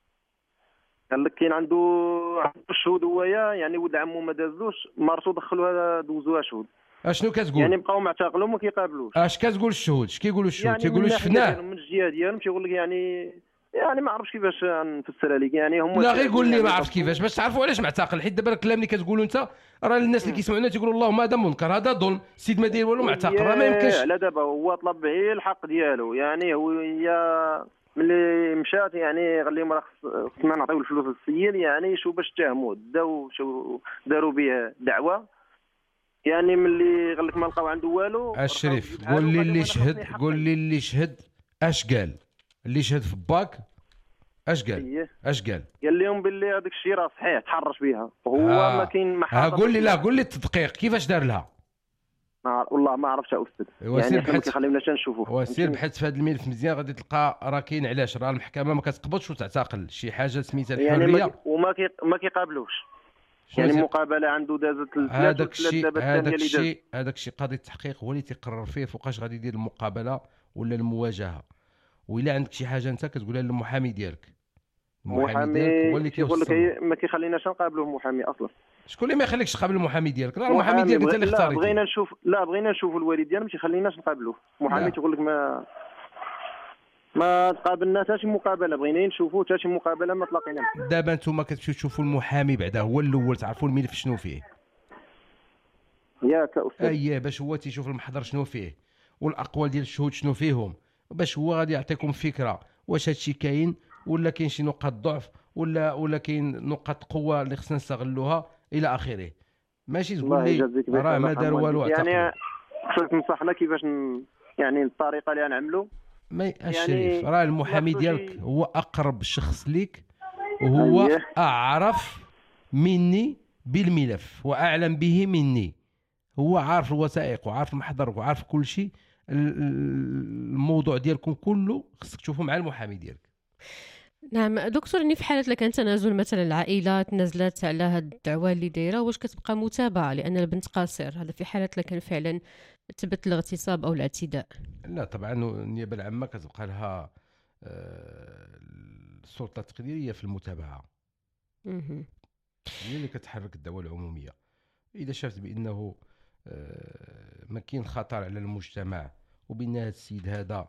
قال لك كاين عنده الشهود. هو يعني ولد عمو ما دازوش، مرتو دخلوها دوزوها شهود. اشنو كتقول؟ يعني بقاو معتقلهم وما كيقابلوش. اش كتقول الشهود؟ اش كيقولوا الشهود؟ يعني تيقولوا شفناه من الجهه ديالهم. تيقول لك يعني ما عرفتش كيفاش نفسرها لك. يعني هم لا غير قول لي ما عرفت كيفاش باش تعرفوا علاش معتقل. حيت دابا الكلام اللي كتقولوا انت راه الناس اللي كيسمعونا تيقولوا اللهم هذا منكر، هذا ظلم، السيد ما داير والو معتقل، راه ما يمكنش. لا دابا هو طلب غير الحق ديالو. يعني هي ملي مشات يعني قال لهم راه خصنا نعطيو الفلوس للسيد، يعني شو باش اتهموه، داروا به دعوه. يعني ملي قال لك ما لقاو عنده والو. الشريف قول لي اللي شهد اش قال؟ اللي شهد في باك اش قال؟ اش قال؟ قال لهم باللي هذاك الشيء راه صحيح تحرش بها. وهو ما كاين محاضر. قول لي، لا قول لي التدقيق كيفاش دار لها. والله ما عرفتش يا استاذ. يعني ما كيخليوناش نشوفوه. وسير بحث في هذا الملف مزيان غادي تلقى راه كاين. علاش؟ راه المحكمه ما كتقبضش وتعتقل شي حاجه سميتها الحريه. يعني وما كيقابلوش. يعني المقابله عنده دازت هذاك الشيء قاضي التحقيق هو اللي تيقرر فيه فوقاش غادي يدير المقابله ولا المواجهه. وإلا عندك شي حاجه انت كتقولها للمحامي ديالك. المحامي هو اللي كيقول لك ما كيخليناش نقابلوه محامي اصلا. شكون اللي ما يخليكش تقابل المحامي ديالك؟ راه المحامي ديالك انت اللي اختاريتي. بغينا نشوف الوالد ديالنا ما تيخليناش نقابلوه. المحامي تيقول لك ما تقابلنا حتى شي مقابله، بغينا نشوفوا حتى شي مقابله ما تلاقينا. دابا نتوما كتمشيو تشوفوا المحامي بعدا هو الاول تعرفوا الملف شنو فيه ياك استاذ. باش هو تيشوف المحضر شنو فيه والاقوال ديال الشهود شنو فيهم، باش هو غادي يعطيكم فكره واش هادشي كاين ولا كاين شي نقاط ضعف ولا كاين نقاط قوه اللي خصنا نستغلوها الى اخره. ماشي تقول لي راه ما دار والو. يعني خصك تنصحنا كيفاش يعني الطريقه اللي غنعملوا. ما الشريف راه المحامي ديالك هو اقرب شخص ليك وهو اعرف مني بالملف واعلم به مني. هو عارف الوثائق وعارف المحضر وعارف كل شيء. الموضوع ديالكم كله خصك تشوفوا مع المحامي ديالك. نعم دكتور، في حالة كان تنازل مثلا العائلة تنازلت على هاد الدعوة اللي دايرة، واش كتبقى متابعة لأن البنت قاصر؟ هذا في حالة كان فعلا ثبت الاغتصاب أو الاعتداء. لا طبعا النيابة العامة كتبقى لها السلطة التقديرية في المتابعة. هي اللي كتحرك الدعوة العمومية. إذا شافت بأنه ما كاين خطر على المجتمع وبأن هذا السيد هذا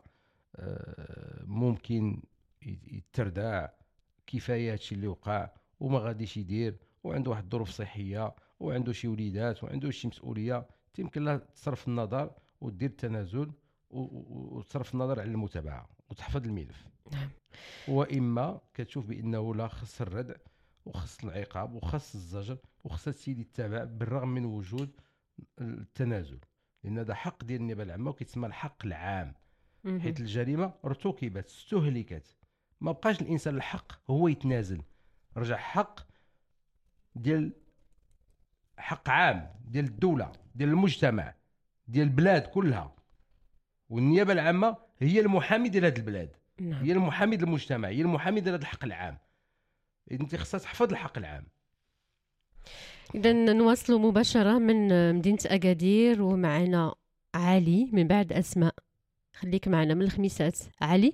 ممكن يتردع، كفايه هادشي اللي وقع وما غاديش يدير، وعنده واحد الظروف صحيه وعنده شي وليدات وعنده شي مسؤوليه، يمكن لها تصرف النظر ودير التنازل وتصرف النظر على المتابعه وتحفظ الملف. واما كتشوف بانه لا، خص الردع وخص العقاب وخص الزجر وخص السيد يتبع بالرغم من وجود التنازل، لان هذا حق ديال النيابه العامه وكيتسمى الحق العام. حيث الجريمه ارتكبت استهلكت، ما بقاش الانسان الحق هو يتنازل، رجع حق ديال حق عام ديال الدوله ديال المجتمع ديال البلاد كلها. والنيابه العامه هي المحامي ديال هذه البلاد. هي المحامي ديال المجتمع، هي المحامي ديال هذا الحق العام. انت خصها تحفظ الحق العام. اذا نواصلوا مباشره من مدينه اكادير ومعنا علي من بعد اسماء. خليك معنا من الخميسات. علي.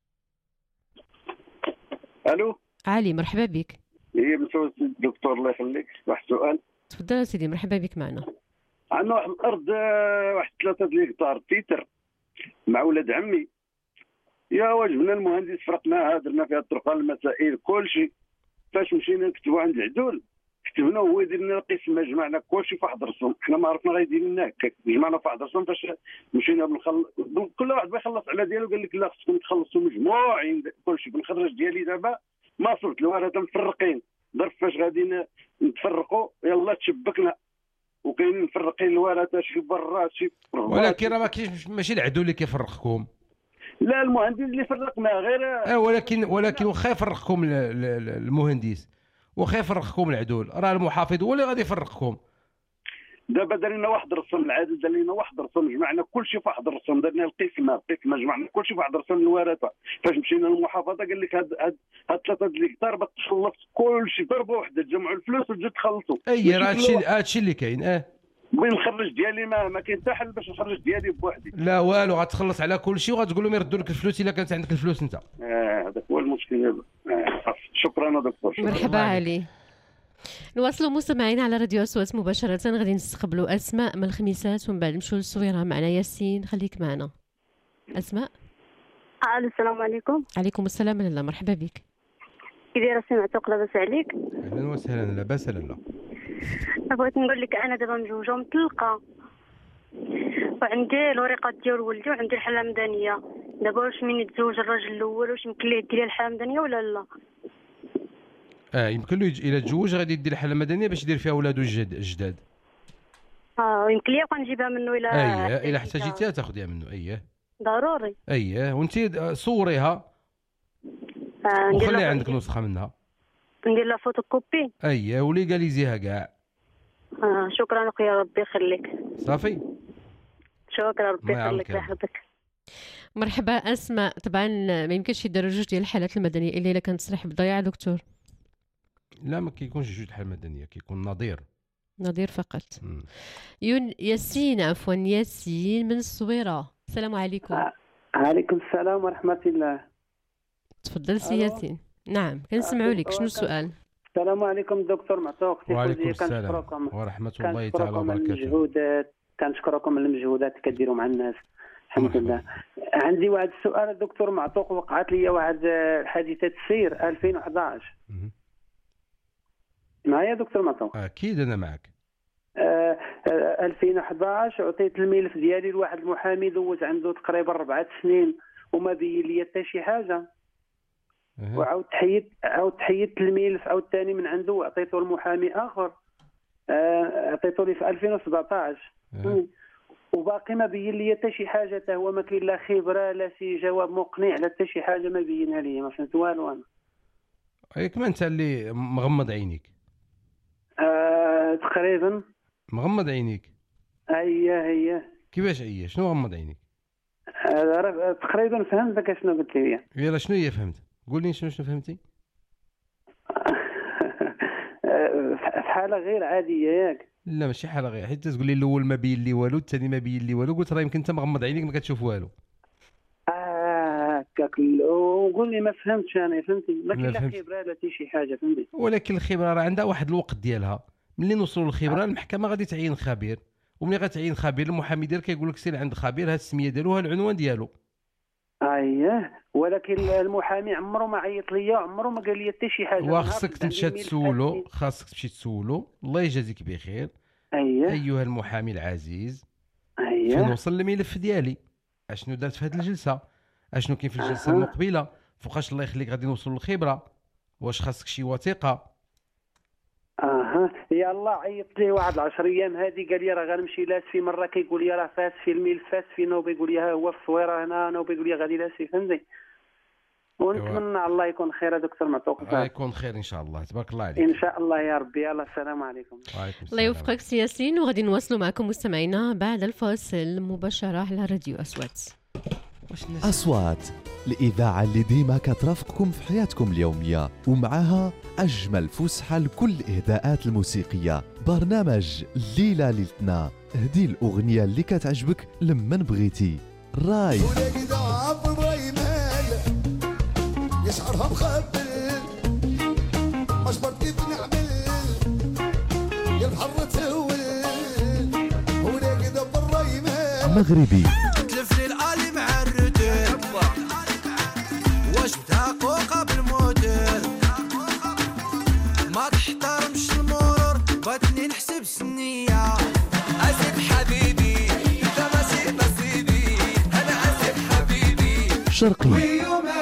الو علي، مرحبا بك. بنسول الدكتور الله يخليك، واحد السؤال. تفضل سيدي، مرحبا بك معنا. عندنا واحد الارض، واحد 3 هكتار تيتر مع ولاد عمي. يا واجبنا المهندس، فرقناها درنا فيها الطرقه المسائل كل شيء. فاش مشينا نكتبوا عند العدول كتبنا هو يدير لنا القسمه، جمعنا كل شيء في واحد الرسم. حنا ما عرفنا غيدير لنا هكاك، جمعنا في واحد الرسم. فاش مشينا كل واحد بيخلص على ديالو، قال لك لا خصكم تخلصوا مجموعين كل شيء. بالخرج ديالي دابا ما صرت الورثه مفرقين، ظرف فاش غادي نتفرقوا يلا تشبكنا وكاينين مفرقين الورثه، شي برا شي. ولكن راه ما كاينش، ماشي العدو اللي كيفرقكم، لا المهندس اللي فرقنا غير. ولكن واخا يفرقكم المهندس واخا يفرقكم العدول، راه المحافظ هو اللي غادي يفرقكم. دابا دارينا واحد الرسم العادل، دارينا واحد الرسم، جمعنا كل شيء في واحد الرسم، درنا القسمه جمعنا كل شيء في واحد الرسم الورثه. فاش مشينا للمحافظه قال لك هاد 3 هكتار بتخلص كل شيء ضربه واحده، تجمعوا الفلوس وتجوا تخلصوا. راه هادشي اللي كاين. بغيت نخرج ديالي ما كاين حتى حل باش نخرج ديالي بوحدي. لا والو، غتخلص على كل شيء وغتقول لهم يردوا لك الفلوس الا كانت عندك الفلوس انت. هذاك هو المشكل. شكرا دكتور. مرحبا علي. نواصلوا مستمعين على راديو أصوات مباشرة. غادي نستقبلوا أسماء من الخميسات ومن بعد نمشيو للصويرة. معنا ياسين، خليك معنا. أسماء. السلام عليكم. عليكم السلام لاله، مرحبا بك. كي دايره سي معتوق؟ لاباس عليك؟ اهلا وسهلا. لاباس لاله. بغيت نقول لك انا دابا مزوجه ومطلقه وعندي الوريقات ديال ولدي وعندي الحاله المدنيه. دابا واش من يتزوج الراجل الاول واش يمكن ليه يدير الحاله المدنيه ولا لا؟ يمكن له الى تزوج غادي يدير الحاله المدنيه باش يدير فيها ولادو الجداد. يمكن لي نبقى نجيبها منه الى احتاجيتيها تاخذيها منه. ضروري. وانت صوريها وخلي عندك نسخه منها، ندير لها فوتوكوبي. وليغاليزيها كاع. شكرا اخويا، ربي يخليك. صافي، شكرا ربي يخليك يحفظك. مرحبا اسماء. طبعا ما يمكنش يديروا جوج ديال الحالات المدنيه الا كانت تصريح بضياع دكتور. لا ما كيكونش جوج الحالات المدنيه، كيكون نظير فقط. ياسين ياسين من الصويره. السلام عليكم. عليكم السلام ورحمه الله. تفضل سي ياسين. نعم كنسمعوا لك، شنو السؤال؟ السلام عليكم دكتور معتوق. وعليكم السلام ورحمه الله تعالى وبركاته. كنشكركم على المجهودات اللي كديروا مع الناس. الحمد لله. عندي واحد السؤال الدكتور معطوق. وقعت لي واحد حادثه السير 2011 معايا دكتور معطوق؟ اكيد انا معك. 2011 عطيت الملف ديالي لواحد المحامي دوز عنده تقريبا 4 سنين وما بين لي حتى شي حاجه. وعاود تحيدت الملف عاود ثاني من عنده وعطيته لمحامي اخر. عطيته لي في 2017 وباقي ما بين لي حتى شي حاجه. حتى هو ما كاين لا خبره لا شي جواب مقنع لا حتى شي حاجه ما بينها لي. ما فهمت والو انا. ياك ما انت اللي مغمض عينيك. تقريبا مغمض عينيك. هي كيفاش هي؟ شنو مغمض عينيك؟ تقريبا فهمتك شنو قلت لي. يلا شنو هي فهمت؟ قول لي شنو فهمتي؟ في حاله غير عاديه ياك؟ لا ماشي حاله غير، حيت تقول لي الاول ما بين لي والو الثاني ما بين لي والو، قلت راه يمكن انت مغمض عينيك ما كتشوف والو. هكاك وقول لي ما فهمتش انا. فهمتي ما كاين لا خبره لا شي حاجه. فهمتي ولكن الخبره راه عندها واحد الوقت ديالها. ملي نوصلوا للخبره المحكمه غادي تعين خبير، وملي غتعين خبير المحامي ديالك كيقول لك سير عند خبير، هاد السميه ديالو ها العنوان ديالو. اييه ولكن المحامي عمره ما عيط ليا عمره ما قال لي حتى شي حاجه. وخاصك تمشي تسولو، خاصك تمشي تسولو. الله يجازيك بخير. ايها المحامي العزيز، فين وصل الملف ديالي؟ اشنو درت في هذه الجلسه؟ اشنو كاين في الجلسه المقبله؟ فوقاش الله يخليك غادي نوصل للخبره؟ واش خاصك شي وثيقه؟ يلا عيطت ليه واحد 10 ايام هادي قال لي راه غنمشي لاسفي. مره كيقول لي راه فاس في الميل فاس في نوبه، يقول لي ها هو في الصويره هنا نوبه، يقول لي غادي لاسفي. فهمتي ونتمنى الله يكون خير يا دكتور معطوق. الله يكون خير ان شاء الله. تبارك الله عليك. ان شاء الله يا ربي. يلا السلام عليكم. الله يوفقك سي ياسين. وغادي نواصلوا معكم مستمعينا بعد الفاصل مباشره على راديو أصوات. أصوات، الإذاعة اللي ديما كترافقكم في حياتكم اليومية ومعها أجمل فسحة لكل الإهداءات الموسيقية. برنامج ليلة ليلتنا، هدي الأغنية اللي كتعجبك لمن بغيتي. راي يشعرها مخبل أجبر كيف نعمل يا البحر تهول هنا كذا برا يمال مغربي تلف لي الآلي مع الرجال واش بتاقو قبل موتر ما تحترمش المرور بغيتني نحسب سنية. أسيب حبيبي انت ماشي نصيبي أنا أسيب حبيبي شرقي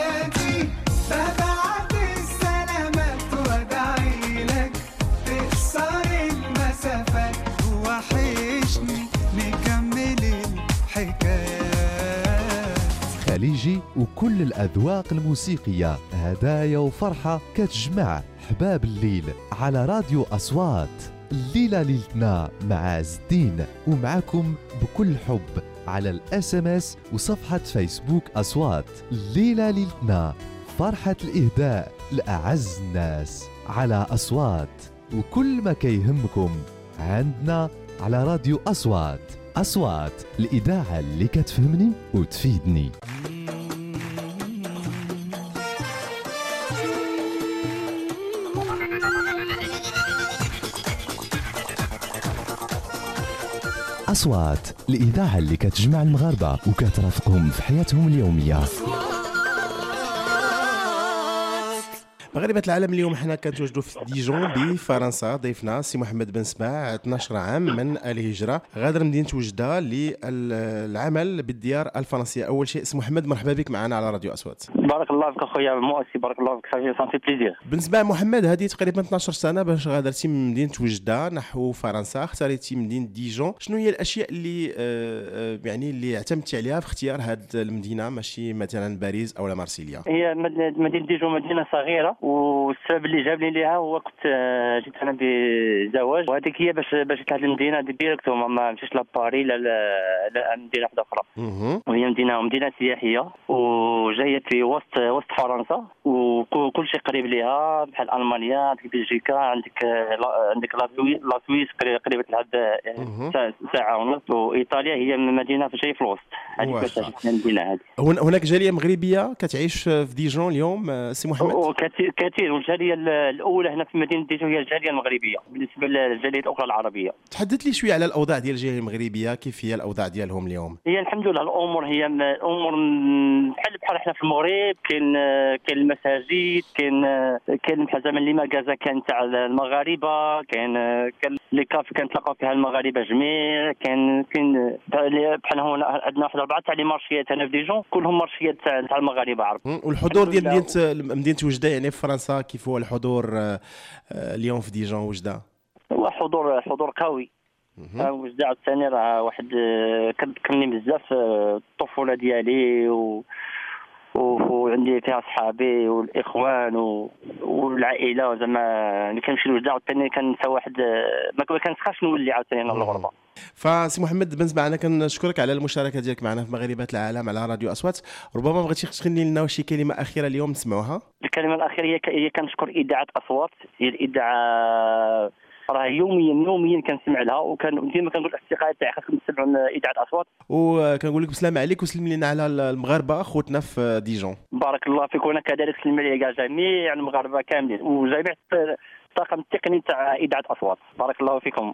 خليجي وكل الأذواق الموسيقية، هدايا وفرحة كتجمع حباب الليل على راديو أصوات. الليلة ليلتنا مع عز الدين ومعكم بكل حب على الSMS وصفحة فيسبوك أصوات. الليلة ليلتنا، فرحة الإهداء لأعز الناس على أصوات. وكل ما كيهمكم عندنا على راديو أصوات. أصوات، الإذاعة اللي كتفهمني وتفيدني. أصوات، الإذاعة اللي كتجمع المغاربة وكترافقهم في حياتهم اليومية. مغاربة العالم اليوم حنا كنتواجدوا في ديجون بفرنسا. ضيفنا سي محمد بن سباع 12 عام من الهجرة، غادر مدينة وجدة للعمل بالديار الفرنسية. أول شيء سي محمد مرحبا بك معنا على راديو أصوات. بارك الله فيك أخويا مؤسي، بارك الله فيك، صافي بليزير. بن سباع محمد، هذه تقريبا 12 سنة باش غادرتي من مدينة وجدة نحو فرنسا، اختاريتي مدينة ديجون. شنو هي الأشياء اللي يعني اللي اعتمدتي عليها في اختيار هذه المدينة ماشي مثلا باريس أو مارسيليا؟ هي مدينة ديجون مدينة صغيرة، والسبب اللي جابني ليها هو كنت جيت انا بزواج، وهذيك هي باش طلعت المدينه ديريكتوم، ما مشيتش لباري لا مدينه واحده اخرى. وهي مدينه سياحيه وجايه في وسط فرنسا، وكل شيء قريب ليها، بحال المانيا، عندك بلجيكا، عندك لا سويس قريبه لهاد ساعه ونص، وايطاليا هي مدينه في الوسط. هذيك المدينه هذه. هناك جاليه مغربيه كتعيش في ديجون اليوم سي محمد؟ الكثير، والجاليه الاولى هنا في مدينه ديجون هي الجاليه المغربيه بالنسبه للجاليه الاخرى العربيه. تحدث لي شويه على الاوضاع ديال الجاليه المغربيه، كيف هي الاوضاع ديالهم اليوم؟ هي الحمد لله الامور هي امور بحال احنا في المغرب، كاين المساجد، كاين بحال زعما لي ماغازا كان تاع المغاربه، كاين لي كافي كنتلاقاو فيها المغاربه جميع، كاين بحال هنا عندنا واحد 4 تاع لي مارشيات هنا في ديجون كلهم مارشيات تاع المغاربه عرب. والحضور ديال مدينه وجده يعني في فرنسا كيف هو الحضور اليوم في ديجون وجده؟ هو حضور قوي. وجده عاوتاني راه واحد كنذكرني بزاف الطفوله ديالي وعندي فيها صحابي والاخوان والعائله، زعما ملي كنمشي لوجده عاوتاني كنسى واحد ما كنسخاش نولي عاوتاني انا للغربه. فسي محمد بن سبع، انا كنشكرك على المشاركه ديالك معنا في مغاربه العالم على راديو اصوات. ربما بغيتي تخلي لنا شي كلمه اخيره اليوم نسمعوها؟ الكلمه الاخيره هي كنشكر اذاعه اصوات. هي الاذاعه راه يوميا كنسمع لها، وكان ديما كنقول الاصدقاء تاعي خاصكم تسمعوا اذاعه اصوات. وكنقول لك بسلام عليك، وسلم لنا على المغاربه خوتنا في ديجون. بارك الله فيك، وانا كذلك سلم لي كاع جميع المغاربه كاملين وجميع الطاقم التقني تاع اذاعه اصوات. بارك الله فيكم.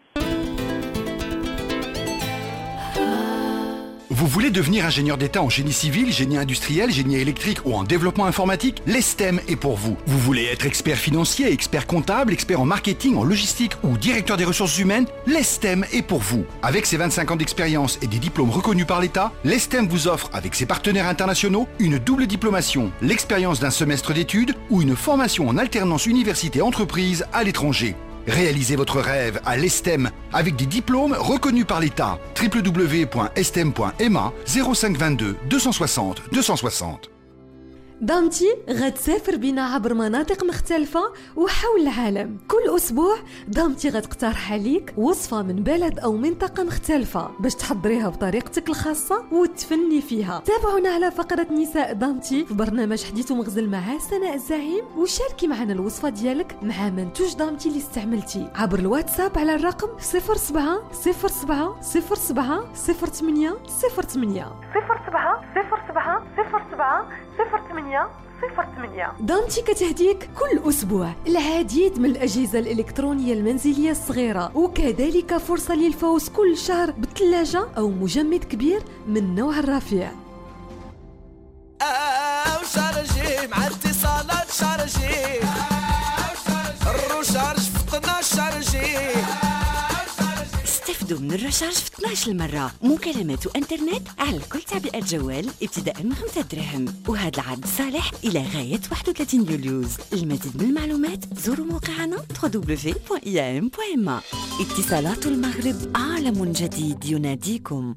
Vous voulez devenir ingénieur d'État en génie civil, génie industriel, génie électrique ou en développement informatique? L'ESTEM est pour vous. Vous voulez être expert financier, expert comptable, expert en marketing, en logistique ou directeur des ressources humaines? L'ESTEM est pour vous. Avec ses 25 ans d'expérience et des diplômes reconnus par l'État, l'ESTEM vous offre, avec ses partenaires internationaux, une double diplomation, l'expérience d'un semestre d'études ou une formation en alternance université-entreprise à l'étranger. Réalisez votre rêve à l'ESTEM avec des diplômes reconnus par l'État. www.estem.ma 0522 260 260. دامتي غتسافر بنا عبر مناطق مختلفة وحول العالم. كل أسبوع دامتي غتقترح عليك وصفة من بلد أو منطقة مختلفة باش تحضريها بطريقتك الخاصة وتفني فيها. تابعونا على فقرة نساء دامتي في برنامج حديث ومغزل مع سناء الزعيم، وشاركي معنا الوصفة ديالك مع منتوج دامتي اللي استعملتي عبر الواتساب على الرقم 07 07 07 08 08 07 07 07 08. دامتي كتهديك كل أسبوع العديد من الأجهزة الإلكترونية المنزلية الصغيرة، وكذلك فرصة للفوز كل شهر بثلاجة أو مجمد كبير من نوع الرفيع. شارجي مع اتصالات شارجي الروشارج في 12 شارجي. استفدوا من الرشارج في 12 مرة، مكالمات وانترنت على كل تعبئة جوال ابتداء من 5 دراهم، وهذا العرض صالح إلى غاية 31 يوليوز. المزيد من المعلومات زوروا موقعنا www.iam.ma. اتصالات المغرب، عالم جديد يناديكم.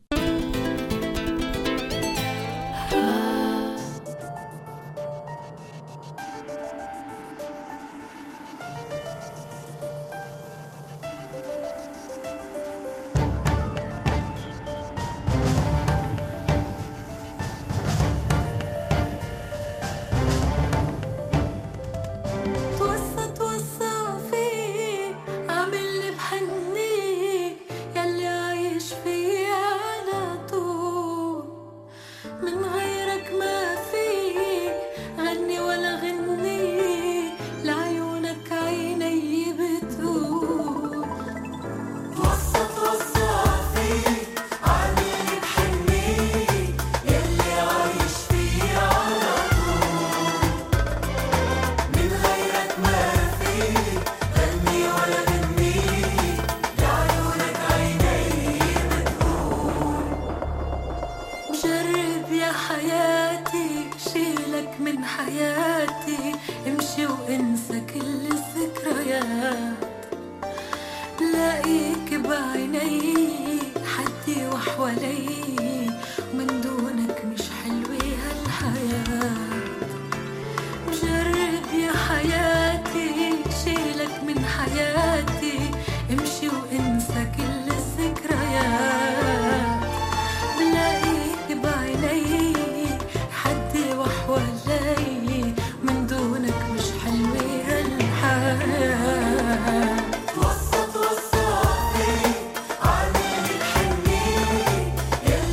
توسط وصافي عامل حني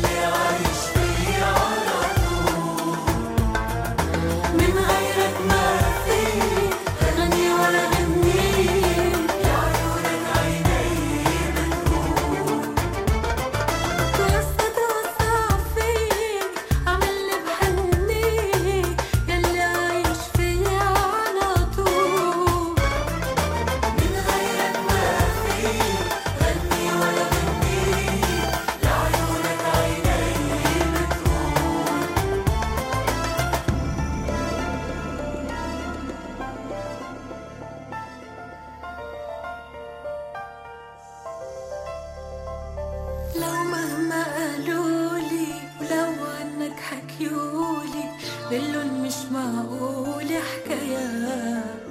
حكيولي بلن مش معقول حكايات.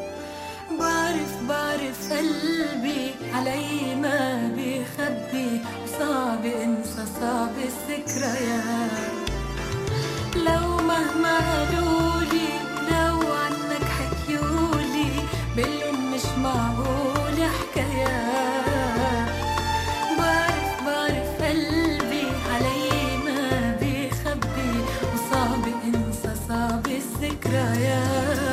بعرف قلبي علي ما بيخبي، صعب انسى صعب الذكريات. لو مهما قالولي لو عنك حكيولي بلن مش معقول حكايات. بعرف قلبي علي ما بيخبي، وصعب انسى صعب الذكريات.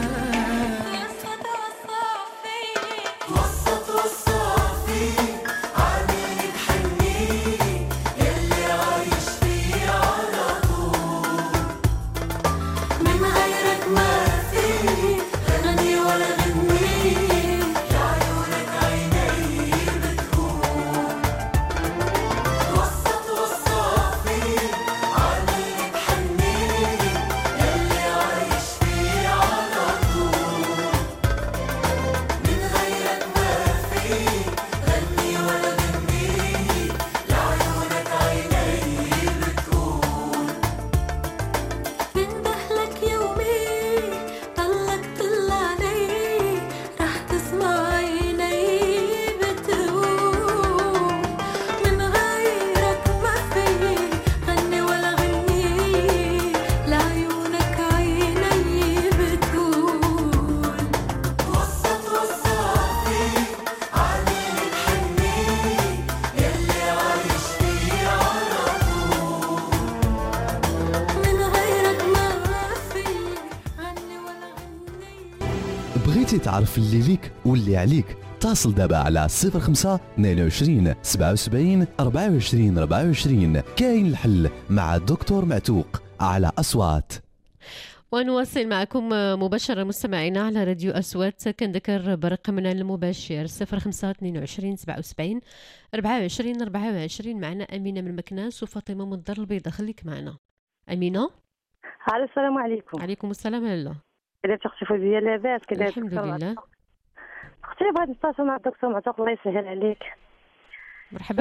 بغيتي تعرف اللي ليك واللي عليك؟ اتصل دابا على 05 22 77 24 24. كاين الحل مع الدكتور معتوق على أصوات. ونواصل معكم مباشرة مستمعينا على راديو أصوات. كنذكر برقمنا المباشر 05 22 77 24 24. معنا أمينة من مكناس وفاطمة من الدار البيضاء. خليك معنا أمينة. السلام عليكم. عليكم السلام لاله. كيفاش اختي فوزيه؟ لاباس؟ الحمد لله. اختي بغيت نتصل مع الدكتور معتوق الله يسهل عليك. مرحبا.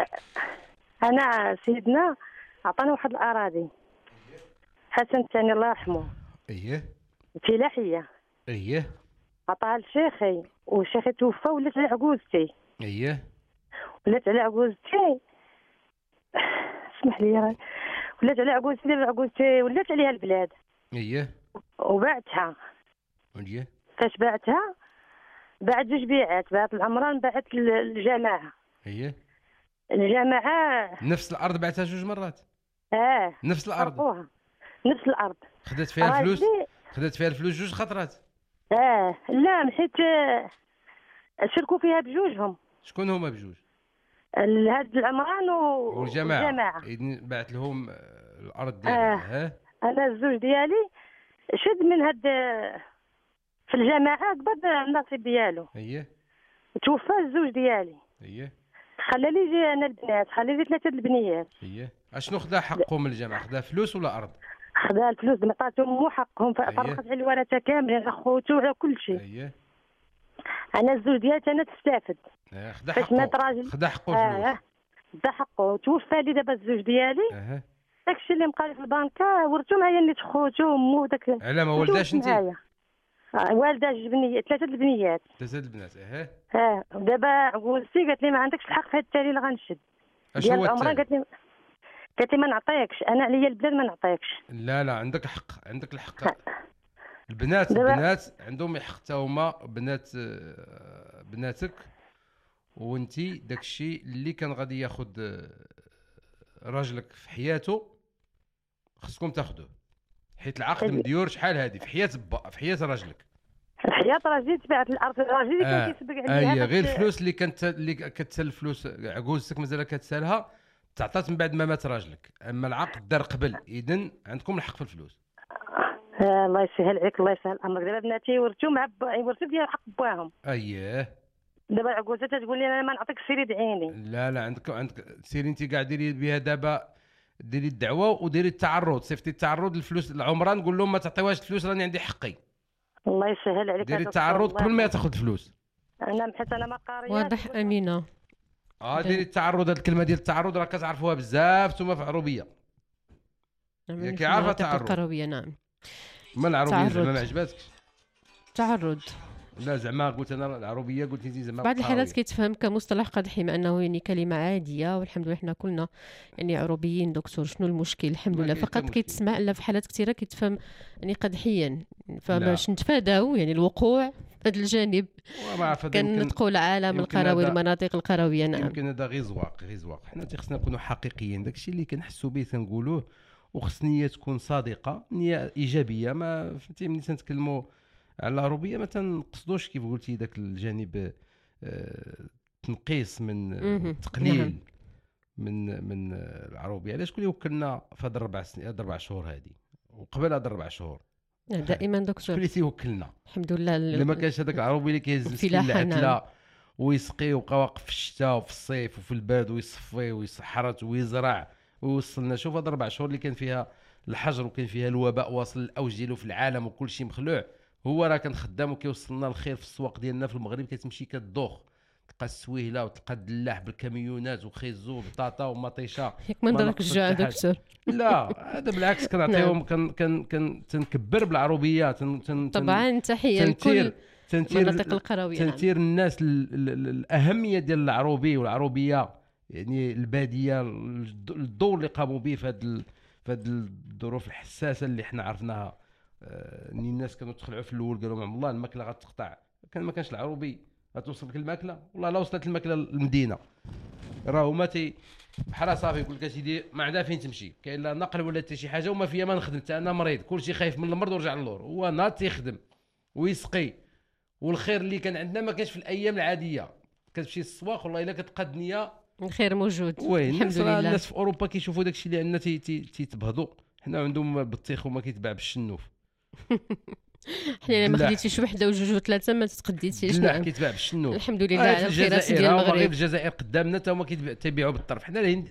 انا سيدنا عطانا واحد الاراضي حسن الثاني الله يرحمه فلاحيه عطاها لشيخي وشيخي توفى ولات على عجوزتي ولات على عجوزتي اسمح لي ولات على عجوزتي ولات عليها البلاد وبعتها. فاش بعتها بعت 2 بيعات، بعت العمران بعت الجماعة. الجماعة نفس الأرض بعتها 2 مرات. نفس الأرض. نفس الأرض. خدت فيها الفلوس. خدت فيها الفلوس 2 خطرات. لا حيت شاركوا فيها بجوجهم. شكون هما بجوج؟ هاد العمران والجماعة. بعت لهم الأرض ديالها. أنا الزوج ديالي شد من هاد في الجماعة قبض النصيب ديالو. توفى الزوج ديالي. خلى لي جي انا البنات، خلى لي 3 البنيات. اشنو خدا حقهم من الجماعة؟ خدا فلوس ولا أرض؟ خدا الفلوس، عطاتهم مو حقهم، فرقت على الورثة كاملين، خوتو على كل شيء. انا الزوج ديالي انا تستافد. خدا حقه. خدا حقه الفلوس. خدا حقه. توفى لي دابا الزوج ديالي. داكشي اللي مقالي في البنكه ورثو معايا نيت خوتو ومو داك. علاه ما ولداش انت؟ والده 2 بنيات 3 البنيات. 3 البنات. دابا عجوزتي قالت لي ما عندكش الحق في هاد التالي اللي غنشد. اش هو التالي؟ قالت لي ما نعطيكش، انا عليا البلاد ما نعطيكش. لا عندك حق، عندك الحق. البنات عندهم حق حتى هما بناتك، وانتي داكشي اللي كان غادي ياخذ راجلك في حياته خصكم تاخذوه، حيت العقد مديور شحال هذه في حياه راجلك. حياه راجلي تبعت الارض راجلي اللي كان كيسبق عليها. غير الفلوس اللي كتسال الفلوس عجوزتك مازال كتسالها تعطات من بعد ما مات راجلك، اما العقد دار قبل، اذن عندكم الحق في الفلوس. الله يسهل عليك، الله يسهل امرك. دابا بناتي ورثوا ورثوا ديال حق باهم. دابا عجوزتها تقول لي انا ما نعطيك سيري دعيني. لا عندك سيري انت كاع ديري بها دابا، ديري الدعوه وديري التعرض، صيفطي التعرض للفلوس العمران، نقول لهم ما تعطيوهاش الفلوس راني عندي حقي. الله يسهل عليك. ديري التعرض قبل ما تاخذ الفلوس. انا حيت انا ما قاريه. واضح امينه. ديري التعرض، هذه الكلمه ديال التعرض راه كتعرفوها بزاف نتوما في عروبيه. ياك عارفه تعرض القرويه. نعم. ما العروبيه زعما ما عجباتكش؟ تعرض لا زعما قلت انا العروبيه قلت انت زعما بعض الحالات كيتفهم كمصطلح قدحي مع انه يعني كلمه عاديه، والحمد لله حنا كلنا يعني عروبيين دكتور. شنو المشكل؟ الحمد لله فقط كيتسمع لا في حالات كثيره كيتفهم يعني قدحيا، فباش نتفاداو يعني الوقوع في هذا الجانب كنطقوا العالم القروي المناطق القرويه. نعم يمكن هذا غير زواق حنا خصنا نكونوا حقيقيين، داكشي اللي كنحسوا به تنقولوه، وخص نيه تكون صادقه، نيه ايجابيه. ما فهمتي ملي تنتكلموا على العروبيه ما تنقصدوش كيف قلتي داك الجانب تنقيص من تقليل من العروبيه. علاش كل وكلنا في هاد 4 شهور هذه وقبل هاد 4 شهور دائما دكتور اللي تيوكلنا الحمد لله. اللي ما كانش هذاك العروبي اللي كيهز مسكين العتله ويسقي وبقى واقف في الشتاء وفي الصيف وفي البرد ويصفي ويسحرت ويزرع ويوصلنا. شوف هاد 4 شهور اللي كان فيها الحجر وكان فيها الوباء واصل الاوج ديالو في العالم وكل شيء مخلوع، هو راه كان خدام وكيوصلنا الخير في السواق ديالنا في المغرب. كتمشي كتدوخ تلقى السويهله وتلقى الدلاح بالكاميونات وخيزو وبطاطا ومطيشه. ياك ما ندرك الجوع دكتور. لا هذا بالعكس كنعطيهم كان تنكبر بالعروبيه. طبعا تحيه لكل المناطق القرويه. تنتير الناس الاهميه ديال العروبي والعروبيه، يعني الباديه، الدور اللي قاموا به في هذه الظروف الحساسه اللي حنا عرفناها. الناس كانوا تخلعوا في الاول قالوا الله الماكله غتقطع، كان ما كانش العروبي غتوصل لك الماكله. والله لا وصلت الماكله للمدينه راه هما بحال صافي يقول لك اسيدي ما عندها فين تمشي، كاين لا نقل ولا حتى شي حاجه وما فيها ما نخدم حتى انا مريض، كلشي خايف من المرض ورجع للور. هو ناض تيخدم ويسقي، والخير اللي كان عندنا ما كانش في الايام العاديه. كتمشي للسواق والله الا كتلقى الدنيا الخير موجود الحمد لله. الناس في اوروبا كيشوفوا داكشي اللي عندنا تيتبهضوا، حنا عندهم بطيخ وما كيتباع بالشنوف. حنا ما خديتيش وحده وجوج وثلاثه ما تقديتيش. لا كيتباع بالشنوف الحمد لله على الخيرات ديال المغرب. الجزائر قدامنا حتى هما تيبيعوا بالطرف. حنا الهند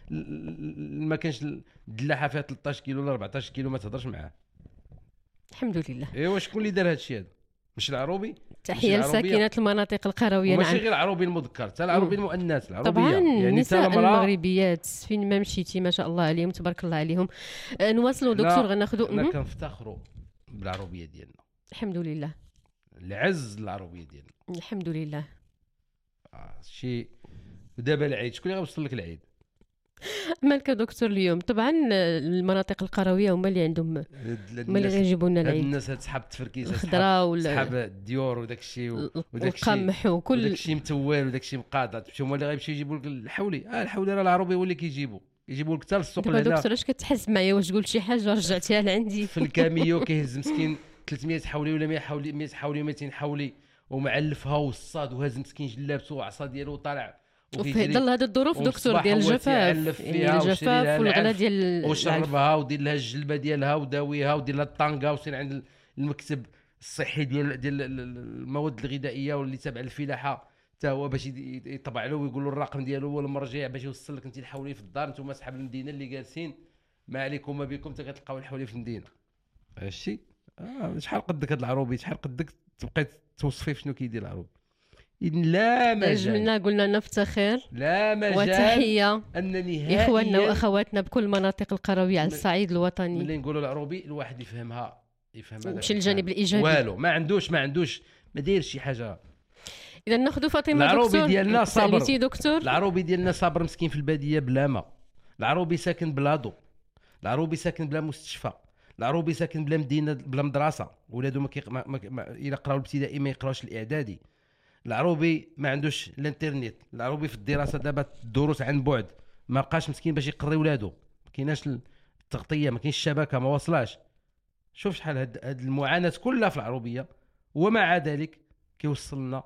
ما كانش الدلاحه فيها 13 كيلو ولا 14 كيلو ما تهضرش معاه. الحمد لله. ايوا شكون اللي دار هذا الشيء هذا؟ مش العروبي. تحيه لساكنات المناطق القرويه. ماشي غير العروبي المذكر، حتى العروبي المؤنث العروبيه. طبعا يعني النساء المغربيات فين ما مشيتي ما شاء الله عليهم تبارك الله عليهم. نواصلوا دكتور غناخذوا. حنا كنفتخروا بالعروبيه ديالنا الحمد لله. العز العروبيه ديالنا الحمد لله. شيء. ودابا العيد شكون اللي غيوصل لك العيد؟ مالك دكتور اليوم؟ طبعا المناطق القرويه هما اللي عندهم هما اللي غيجيبوا لنا العيد. الناس تسحب التفركيزه الخضره تسحب الديور وداك الشيء والقمح وكل داك الشيء متوال وداك الشيء مقاطع. هما اللي غيمشيو يجيبوا لك الحولي. الحولي راه العروبي هو اللي يجيبوا لك حتى للسوق. دابا دكتور اش كتحس معايا؟ واش قلت شي حاجه رجعتيها لعندي؟ في الكاميو كيهز مسكين 300 حولي ولا 100 حولي 100 حولي 200 حولي ومعلفها والصاد وهاز مسكين جلابته وعصا ديالو طالع. وفي ظل هذه الظروف دكتور ديال الجفاف، يعني الجفاف والغلا ديال وشربها ودير لها الجلبه ديالها وداويها ودير لها الطانكا وسير عند المكتب الصحي ديال المواد الغذائيه واللي تابع الفلاحه حتى هو باش يطبع له ويقول له الرقم ديالو هو المرجع باش يوصل لك انت الحولي في الدار. نتوما صحاب المدينه اللي جالسين ما عليكم ما بكم كتلقاو الحولي في المدينه. هادشي شحال قدك هاد العروبي؟ شحال قدك تبقى توصفي شنو كيدير العروبي؟ لا مجال. قلنا نفتخر لا مجال وتحيه انني اخواننا واخواتنا بكل المناطق القرويه على الصعيد الوطني. ملي نقولوا العروبي الواحد يفهمها ماشي الجانب الايجابي والو ما عندوش ما دايرش شي حاجه. اذا ناخذوا فاطمه دكتور. العروبي ديالنا صابر دكتور. العروبي ديالنا صابر مسكين في الباديه بلا ما. العروبي ساكن بلا ضو. العروبي ساكن بلا مستشفى. العروبي ساكن بلا مدينه بلا مدرسه. ولادو الا قراو الابتدائي ما يقراوش الاعدادي. العروبي ما عندوش الانترنت. العروبي في الدراسه دابا الدروس عن بعد ما بقاش مسكين باش يقري ولادو. ما كايناش التغطيه ما كاينش الشبكه ما واصلاش. شوف شحال هاد المعاناه كلها في العروبيه ومع ذلك كيوصلنا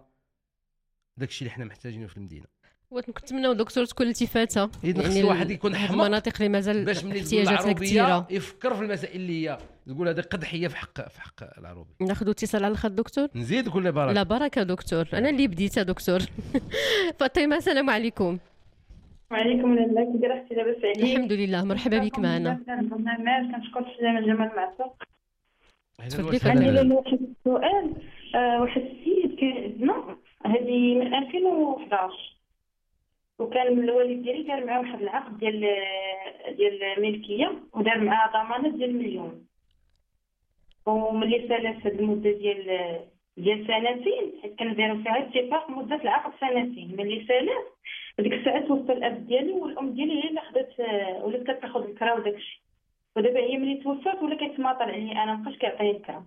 داكشي اللي حنا محتاجينه في المدينه. ونتمنوا دكتور تكون التفاته يعني الواحد يكون حمق المناطق اللي مازال باش ملي احتياجاتها كثيره يفكر في المسائل اللي هي تقول هذه قدحيه في حق العروبي. ناخذ اتصال على الخط دكتور. نزيد كل بركه. لا بركه دكتور انا اللي بديت دكتور. فاطمه السلام عليكم. وعليكم السلام. كي دايره اختي لاباس عليك؟ الحمد لله مرحبا بك معنا. كنشكر السلام جمال معتوق. تفضلي عندي واحد السؤال. واحد السيد كيعندنا هذه من 2011 وكان الوالد ديالي دار معاه واحد العقد ديال ملكيه ودار معاه ضمانه ديال 1 مليون. وملي سالات هاد المده ديال سنتين، حيت كانوا داروا فيها اتفاق مده العقد سنتين، ملي سالات ديك الساعه توفى الاب ديالي والام ديالي هي اللي خدات ولات كتاخذ الكرا وداك الشيء. ودابا هي ملي توفات ولا كيتماطل عليا انا، مابقاش كيعطيني الكرا.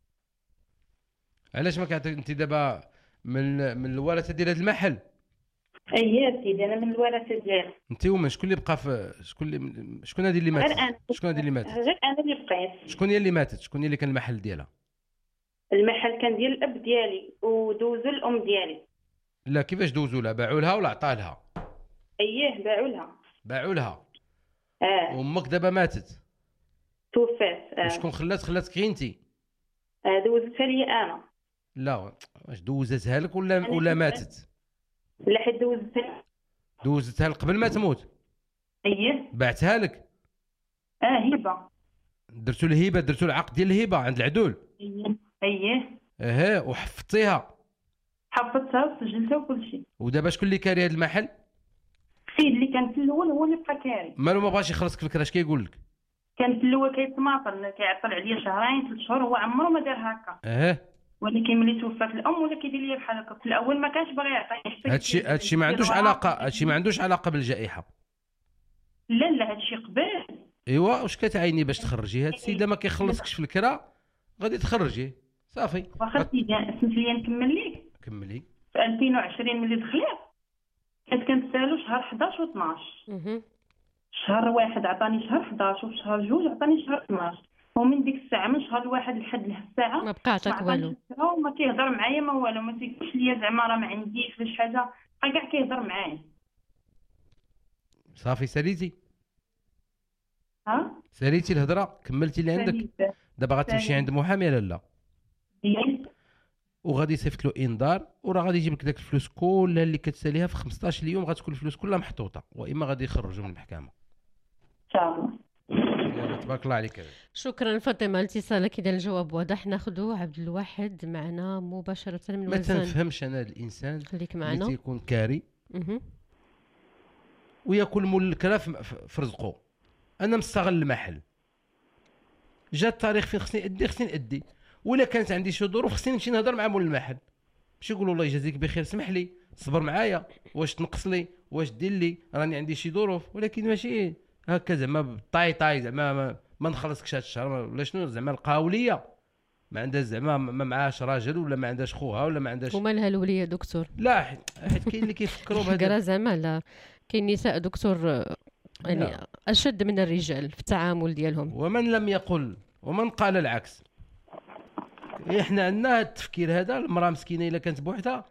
علاش ما كيعطيك انت دابا من الورثه ديال هذا المحل؟ اييه سيدي انا من الورثه ديالي. انت ومن شكون اللي بقى شكون هذه اللي ماتت؟ شكون هذه اللي ماتت؟ غير انا اللي بقيت. شكون هي اللي ماتت؟ شكون هي اللي كان المحل ديالها؟ المحل كان ديال الاب ديالي ودوزو الام ديالي. لا كيفاش دوزوا لها؟ باعوا لها ولا عطا لها؟ اييه باعوا لها. وامك دابا ماتت توفات. وشكون خلاتك غير انت؟ دوزتها لي انا. لا واش دوزتها لك ولا ماتت؟ لا حيت دوزتها لك قبل ما تموت. اييه بعتها لك. هبه. درتوا الهبه، درتوا العقد ديال الهبه عند العدول. اييه وحفظتيها؟ حفظتها وسجلتها وكل شيء. ودابا شكون اللي كاري هذا المحل؟ السيد اللي كان في الاول هو اللي بقى كاري. مالو ما بغاش يخلصك في الكراش كيقول لك؟ كان في الاول كيتماطل كيعطل عليا 2 3 شهور، هو عمره ما دار هكا. ولكن ملي توفات الام ولا كيدير لي بحال هكا. في الاول ما كانش باغي يعطيني. هادشي ما عندوش علاقه بالجائحه. لا هادشي قبل. ايوا واش كتعيني باش تخرجي هاد السيد ما كيخلصكش في الكرا غادي تخرجيه صافي. واخا سيدي اسمح لي نكمل ليك. كملي. في 2020 ملي دخلت كانت كنتسالو شهر 11 و 12. شهر 1 عطاني شهر 11 وشهر 2 عطاني شهر 12. ومن ديك الساعه من شهر 1 لحد الساعه ما بقى عطاك والو. ما كيهضر معايا ما والو، ما تيقولش ليا زعما راه ما عنديش ولا شي حاجه، بقى كاع كيهضر معايا. صافي ساليتي ساليتي الهضره، كملتي اللي عندك. دابا غتمشي عند محامي لا؟ وغادي يصيفط له انذار وراه غادي يجيب لك داك الفلوس كلها اللي كتساليها في 15 يوم، غتكون الفلوس كلها محطوطه، واما غادي يخرجوا من المحكمه ان شاء الله. يلا تبارك الله عليك. شكرا فاطمه لاتصالك، اذا الجواب واضح. ناخذ عبد الواحد معنا مباشره من وزان. ما تنفهمش انا الانسان خليك معنا اللي تيكون كاري وياكل مول الكرا في رزقه. انا مستغل المحل، جا التاريخ فين خصني نأدي، ولا كانت عندي شي ظروف خصني نمشي نهضر مع مول المحل باش يقولوا الله يجازيك بخير، سمح لي صبر معايا، واش تنقص لي، واش دير لي، راني عندي شي ظروف. ولكن ماشي هكا زعما طاي زعما ما نخلصك هذا الشهر ولا شنو، زعما القاوليه ما عندهاش زعما ما معاش راجل ولا ما عندهاش خوها ولا ما عندهاش. ومالها الوليه دكتور؟ لا حيت كاين اللي كيفكروا بهذا زعما. لا كاين نساء دكتور يعني اشد من الرجال في التعامل ديالهم. ومن لم يقل ومن قال العكس. احنا عندنا هذا التفكير هذا. المراه مسكينه الا كانت بوحدها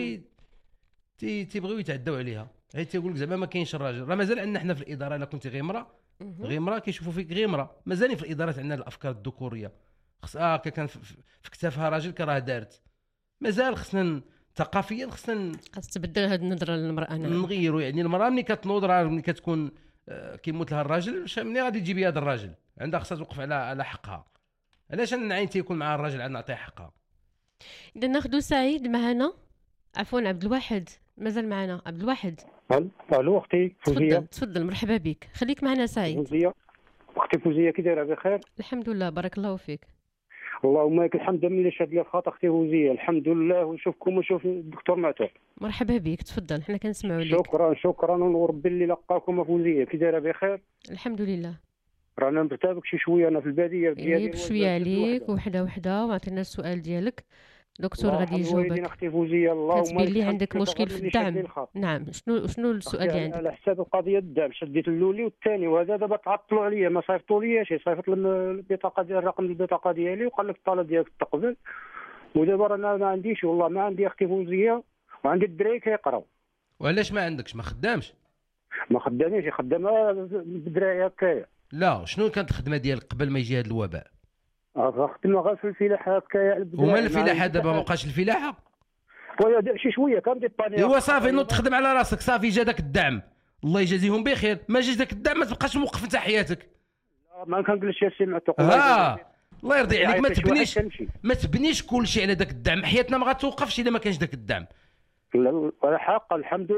تيبغيو يتعداو عليها، حيت تيقول لك زعما ما كاينش الراجل. راه مازال عندنا حنا في الاداره الا كنتي غير امراه كيشوفوا فيك غير امراه. مازال في الادارات عندنا الافكار الذكوريه، خص كان في كتافها راجل راه دارت. مازال خصنا ثقافيا خاص تبدل هذه النظره للمراه. نغيروا يعني المراه ملي كتنوض راه ملي كتكون كيموت لها الراجل، ملي غادي تجيبي هذا الراجل عندها خصها توقف على حقها. علاش انا نعين تيكون مع الراجل عاد نعطيه حقها؟ اذا ناخذ سعيد معنا. عفوا عبد الواحد مازال معنا. عبد الواحد الو اختي فوزيه. تفضل مرحبا بك، خليك معنا سعيد. فوزيه اختي فوزيه، كي دايره؟ بخير الحمد لله بارك الله فيك. اللهم لك الحمد. ملي شاد لي الخط اختي فوزيه الحمد لله، ونشوفكم ونشوف الدكتور معتوق. مرحبا بك تفضل، حنا كنسمعوا لك. شكرا وربي اللي لقاكم فوزيه. كي دايره؟ بخير الحمد لله. رانا مرتبك شي شويه انا في الباديه ديالي. بشويه عليك وحده وعطينا السؤال ديالك دكتور غادي يجاوبك. اختي فوزيه اللهم كتبين لي عندك مشكل في الدعم. نعم شنو السؤال اللي عندك؟ على حساب القضيه الدعم شديت الاولي والثاني، وهذا دابا تعطلوا عليا ما صيفطوا لياش. صيفط البطاقه ديال الرقم البطاقه ديالي وقال لك الطلب ديالك تقبل، ودابا رانا ما عنديش والله ما عندي اختي فوزيه، وعندي الدراري كيقراو. وعلاش ما عندكش؟ ما خدامش؟ ما خداميش، خدامه بالدراري هكايا. لا شنو كانت الخدمه ديالك قبل ما يجي هذا الوباء؟ خدمه غير في الفلاحه هكايا. وما الفلاحه دابا ما بقاش الفلاحه؟ ويا شي شويه كندير باني. ايوا صافي نوض تخدم على راسك صافي. جا داك الدعم الله يجازيهم بخير، ما جاش داك الدعم ما تبقاش موقف انت حياتك. ما كنقولش يا سي معتوق. الله يرضي عليك ما تبنيش كلشي على داك الدعم. حياتنا ما غتوقفش الا ما كانش داك الدعم. لا حق الحمد لله.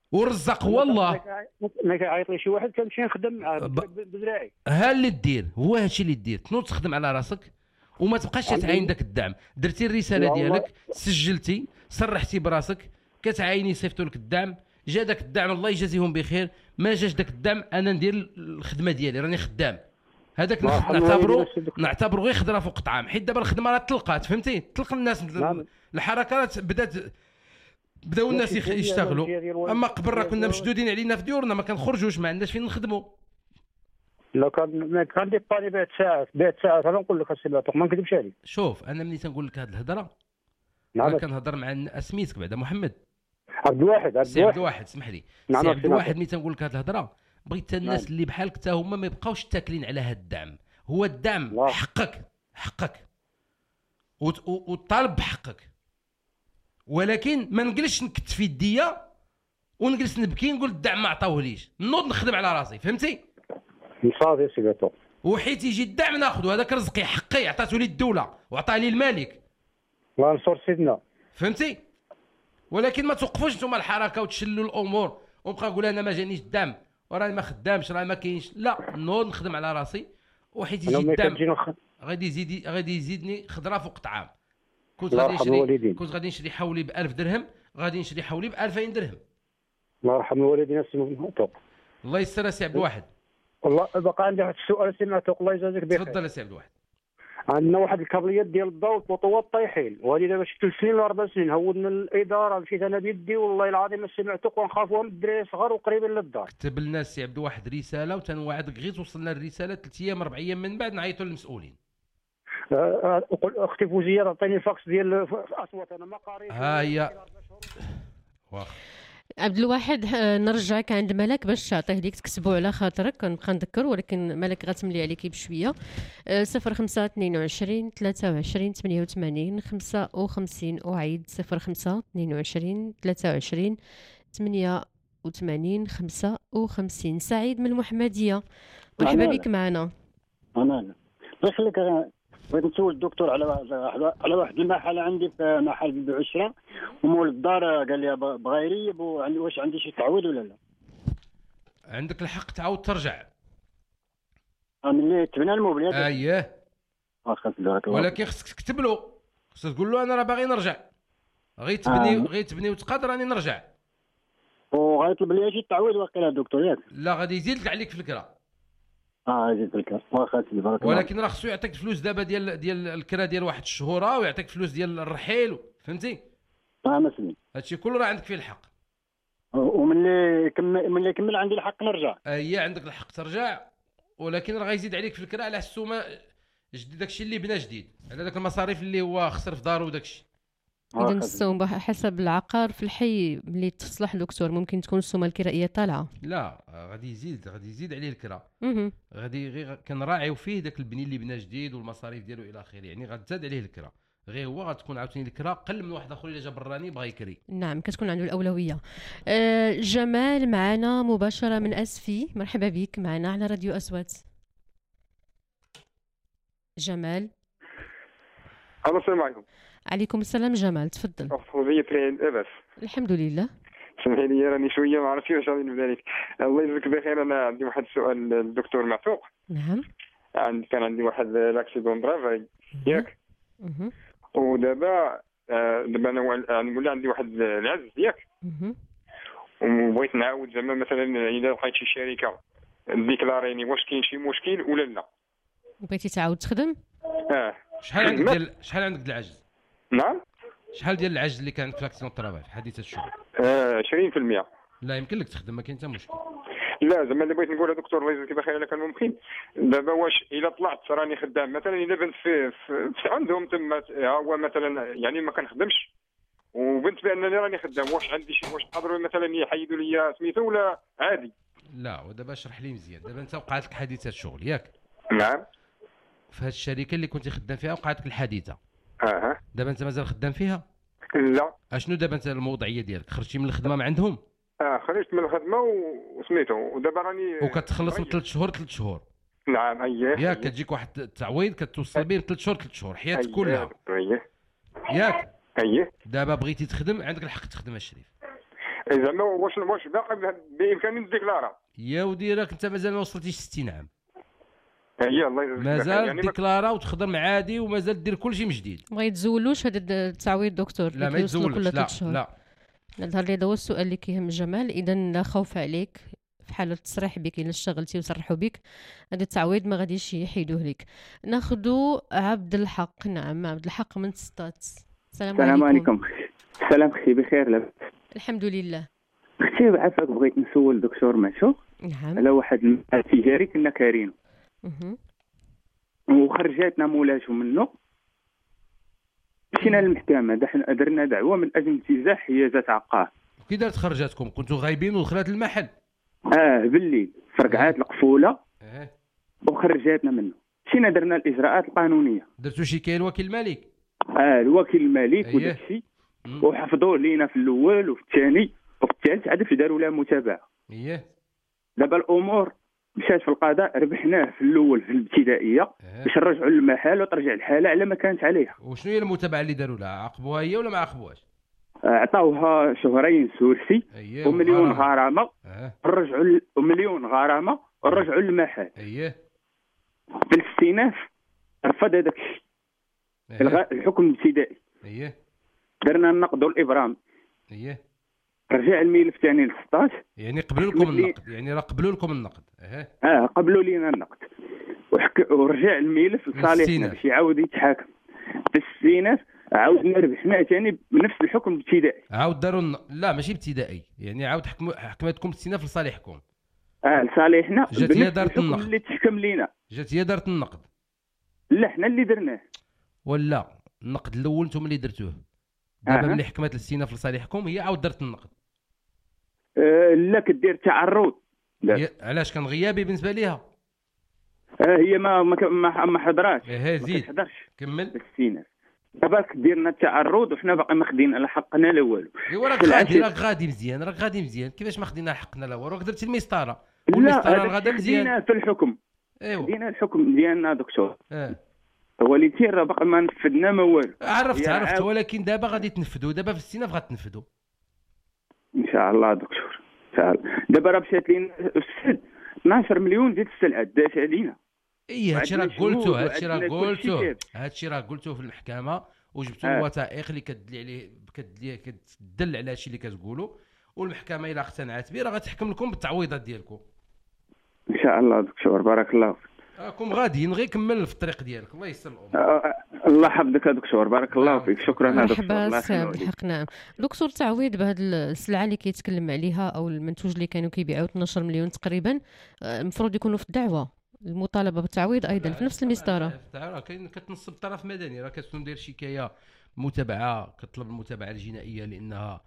والرزاق هو الله. ما كيعيط لي شي واحد كنمشي نخدم معاه بذراعي. ها اللي دير هو هادشي اللي دير، تنوض تخدم على راسك وما تبقاش تعاين داك الدعم. درتي الرساله ديالك، سجلتي، صرحتي براسك، كتعايني يصيفطوا لك الدعم، جا داك الدعم الله يجازيهم بخير، ما جاش داك الدعم انا ندير الخدمه ديالي، راني خدام. هذاك نعتبرو غير خضره فوق طعام، حيت دابا الخدمه راه طلقات، فهمتي؟ طلق الناس. الحركات بداو الناس يشتغلوا. اما قبل راه كنا مشدودين علينا في ديورنا، ما كنخرجوش، ما عندناش فين نخدموا. لو كان ديباني بعد ساعات انا نقول لك السي معتوق، ما نكذبش عليك. شوف انا ملي تنقول لك هذه الهضره انا كنهضر مع سميتك بعدا محمد عبد الواحد اسمح لي. سي عبد الواحد ملي تنقول لك هذه الهضره بغيت الناس اللي بحالك حتى هما ما يبقاوش تاكلين على هذا الدعم. هو الدعم حقك وطالب بحقك، ولكن ما نجلسش نكت في يديا ونجلس نبكي نقول الدعم ما عطاوهليش، نوض نخدم على راسي، فهمتي؟ صافي سي معتوق. وحيت يجي الدعم ناخذ، هذاك رزقي حقي عطاته لي الدوله وعطاه لي الملك، الله ينصر سيدنا، فهمتي؟ ولكن ما توقفوش نتوما الحركه وتشلوا الامور ونبقى نقول انا ما جانيش الدعم وراني ما خدامش، راه ما كاينش. لا، نوض نخدم على راسي، وحيت يجي الدعم غادي يزيدني خضره فوق طعام. كنت غادي نشري حولي ب 1000 درهم، غادي نشري حولي ب 2000 درهم. الله يرحم الوالدين السي معتوق. الله يستر سي عبد الواحد. والله بقى عندي واحد السؤال سي معتوق، الله يجازيك بخير. تفضل سي عبد الواحد. عندنا واحد الكابليات ديال الضوء والبطوات طايحين، وهذه دابا شي 3 سنين ولا 4 سنين هودنا الاداره، مشيت انا بيدي والله العظيم السي معتوق ونخافوا من الدراري الصغار وقريبين للدار. كتب لنا السي عبد الواحد رساله وتنوعدك غير توصلنا الرساله 3 ايام 4 ايام من بعد نعيطوا للمسؤولين. اختي فوزيه تعطيني الفاكس ديال الاصوات، انا ما قاريش. ها هي عبد الواحد، نرجعك عند ملك باش تعطيه ليك تكتبوا على خاطرك، كنبقى نذكر ولكن ملك غتملي عليك بشويه. 05 22 23 88 55 وعيد 05 22 23 88 55. سعيد من المحمديه، مرحبا بك معنا. الله يخليك، بغيت نسول الدكتور على واحد المحل عندي، في محل بيبيعوا الشراء، ومول الدار قال لي بغا يريب، واش عندي شي تعويض ولا لا؟ عندك الحق تعاود ترجع ملي تبنى الموبل. اييه ولكن خصك تكتب له، خصك تقول له انا راه باغي نرجع، غير تبني وتقاد راني نرجع، وغيطلب لي شي تعويض واقيلا الدكتور ياك؟ لا، غادي يزيد لك عليك في الكرا. يزيد الكرا واخا سيدي بارك الله. ولكن راه خصو يعطيك الفلوس دابا ديال الكرا ديال واحد الشهوره، ويعطيك فلوس ديال الرحيل، فهمتي؟ مسلم. هادشي كله راه عندك فيه الحق. وملي يكمل عندي الحق نرجع. هي عندك الحق ترجع، ولكن راه غيزيد عليك في الكرا على السومه جديد، داكشي اللي بنا جديد على داك المصاريف اللي هو خسر في دارو وداكشي. اذا السومه حسب العقار في الحي ملي تصلح دكتور ممكن تكون السومه الكرائيه طالعه. لا، غادي يزيد عليه الكرا. غادي غير كنراعيو فيه داك البني اللي بنا جديد والمصاريف ديالو الى اخره، يعني غتزاد عليه الكرا، غير هو غتكون عاوتاني الكرا قل من واحد اخر اللي جا براني بغا يكري. نعم، كتكون عنده الاولويه. جمال معنا مباشره من اسفي، مرحبا بك معنا على راديو اصوات. جمال. السلام عليكم. عليكم السلام جمال، تفضل. لاباس؟ الحمد لله. سمحي لي راني شويه ما عرفتش واش غادي نبدا لك. الله يجزيك بخير، انا عندي واحد السؤال للدكتور معتوق. نعم. كان عندي واحد لاكسيدون درافاي ياك، ودابا انا نقول عندي واحد العجز ياك، وبغيت نعاود زعما مثلا الا لقيت شي شركه ديكلاريني واش كاين شي مشكل ولا لا. بغيتي تعاود تخدم؟ شحال عندك ديال العجز؟ نعم. شحال ديال العجز اللي كان في لاكسيدون طرافاي في حادثه الشغل؟ 20%. لا، يمكن لك تخدم، ما كاين حتى مشكل. لا زعما اللي بغيت نقول دكتور الله يجزيك بخير، الا كان ممكن دابا واش الا طلعت راني خدام مثلا، الا بنت في عندهم تما هو مثلا يعني ما كنخدمش، وبنت بانني راني خدام، واش عندي شي واش قادروا مثلا يحيدوا لي سميتو ولا عادي؟ لا، ودابا اشرح لي مزيان. دابا انت وقعت لك حادثه الشغل ياك؟ نعم. في هذه الشركه اللي كنتي خدام فيها وقعت لك الحادثه. دابا انت مازال خدام فيها؟ لا. اشنو دابا انت الموضوعيه ديالك؟ خرجتي من الخدمه من عندهم؟ خرجت من الخدمه وسميتو، ودابا راني وكتخلص من 3 شهور. نعم. ياك كتجيك واحد التعويض كتوصل به 3 شهور حياتك كلها. ياك. اييه. دابا بغيتي تخدم، عندك الحق تخدم الشريف. زعما واش باقي بامكاني نديكلارا؟ يا ودي راك انت مازال ما وصلتيش 60 عام. هي الله يجزيك مازال يعني ديكلارا وتخدم عادي ومازال دير كلشي من جديد. ما يتزولوش هذا التعويض دكتور؟ لا ما يتزولوش. لا نظهر لي هذا هو السؤال اللي كيهم جمال. اذا لا خوف عليك في حاله التصريح بك الا اشتغلتي وصرحوا بك، هذا التعويض ما غاديش يحيدوه لك. ناخذوا عبد الحق. نعم عبد الحق من سطات. السلام عليكم. السلام اختي بخير لاباس؟ الحمد لله. اختي عافاك بغيت نسول دكتور معشوق نعم على واحد المحل تجاري كنا كارينو وخرجاتنا مولاته منه. مشينا للمحكمه درنا دعوه من اجل انتزاع حيازات عقار. كي دارت خرجاتكم؟ كنتوا غايبين ودخلات المحل؟ بالليل فرقعات القفوله وخرجاتنا منه. مشينا درنا الاجراءات القانونيه. درتوا شكايه لوكيل الملك؟ الوكيل الملك وداكشي وحفظوه لينا في الاول وفي الثاني وفي الثالث عاد داروا لها متابعه. دابا الامور مشات في القضاء، ربحناه في الاول في الابتدائيه باش نرجعوا للمحل وترجع الحاله على ما كانت عليها. وشنو هي المتابعه اللي داروا لها؟ عاقبوها هي ولا ما عاقبوهاش؟ عطاوها شهرين سورسي ومليون غرامه نرجعوا ومليون غرامه ونرجعوا للمحل. في الاستئناف رفض هذاك الشيء. الغاء الحكم الابتدائي. درنا النقد والابرام. رجع الملف ثاني ل 16. يعني قبلوا لكم النقد؟ يعني راه قبلوا لكم النقد؟ قبلوا لينا النقد ورجع الملف لصالحنا باش يعاود يتحاكم. في الاستئناف عاودنا ربحنا ثاني بنفس الحكم الابتدائي. عاود داروا لا ماشي ابتدائي، يعني عاود حكمتكم الاستئناف لصالحكم. لصالحنا. جات هي دارت النقد اللي تحكم لينا. جات هي دارت النقد؟ لا حنا اللي درناه. ولا النقد الاول نتوما اللي درتوه؟ دابا ملي حكمت الاستئناف لصالحكم هي عاود دارت النقد. لا كدير تعرض. علاش كان غيابي بالنسبه ليها؟ هي ما حضراتش. زيد ما حضرش. كمل. الاستئناف دابا كديرنا التعرض وحنا باقي ما خدين على حقنا لا والو. ايوا راك غادي مزيان كيفاش ما خدينا حقنا لا والو؟ راك درتي المسطره والمسطره غادا مزيان. خدينا في الحكم. خدينا الحكم ديالنا دكتور. ولكن راه باقي ما نفذنا ما والو. عرفت ولكن دابا غادي تنفذوا. دابا في الاستئناف غتنفذوا ان شاء الله دكتور. ان شاء الله. دابا راه مشات لينا 12 مليون ديال السلعات دات علينا. هادشي راه قلتوه في المحكمه وجبتوا الوثائق اللي كتدل عليه كتدل على هادشي اللي كتقولوا، والمحكمه الا اقتنعت به راه غتحكم لكم بالتعويضات ديالكم ان شاء الله دكتور. بارك الله فيك. راكم غاديين غير كمل في الطريق ديالك. الله يسر الامور. الله يحفظك يا دكتور. بارك الله فيك. شكرا يا دكتور. مرحبا بالحق. نعم دكتور، تعويض بهذه السلعه اللي كيتكلم عليها او المنتوج اللي كانوا كيبيعوا 12 مليون تقريبا، المفروض يكونوا في الدعوه المطالبه بالتعويض ايضا في نفس المسطره. راه كاين كتنصب طرف مدني، راه كتكون داير شكايه متابعه، كتطلب المتابعه الجنائيه لانها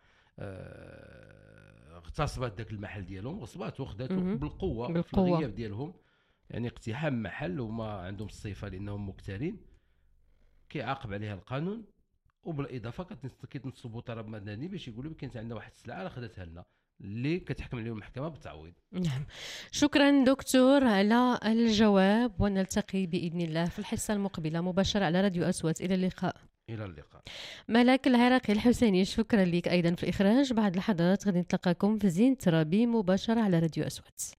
اغتصبت ذاك المحل ديالهم، غصبات وخداته بالقوه في الغياب ديالهم، يعني اقتحام محل وما عندهم الصفه لانهم مكترين، كيعاقب عليها القانون. وبالاضافه كيتنصبوا طلب مدني باش يقولوا بك انت عندنا واحد السلعه راه خدتها لنا اللي كتحكم عليهم المحكمه بالتعويض. نعم شكرا دكتور على الجواب، ونلتقي باذن الله في الحصه المقبله مباشره على راديو أصوات. الى اللقاء. الى اللقاء. ملاك العراقي الحسيني شكرا لك ايضا في الاخراج. بعد لحظات غادي نتلاقاكم في زين ترابي مباشره على راديو أصوات.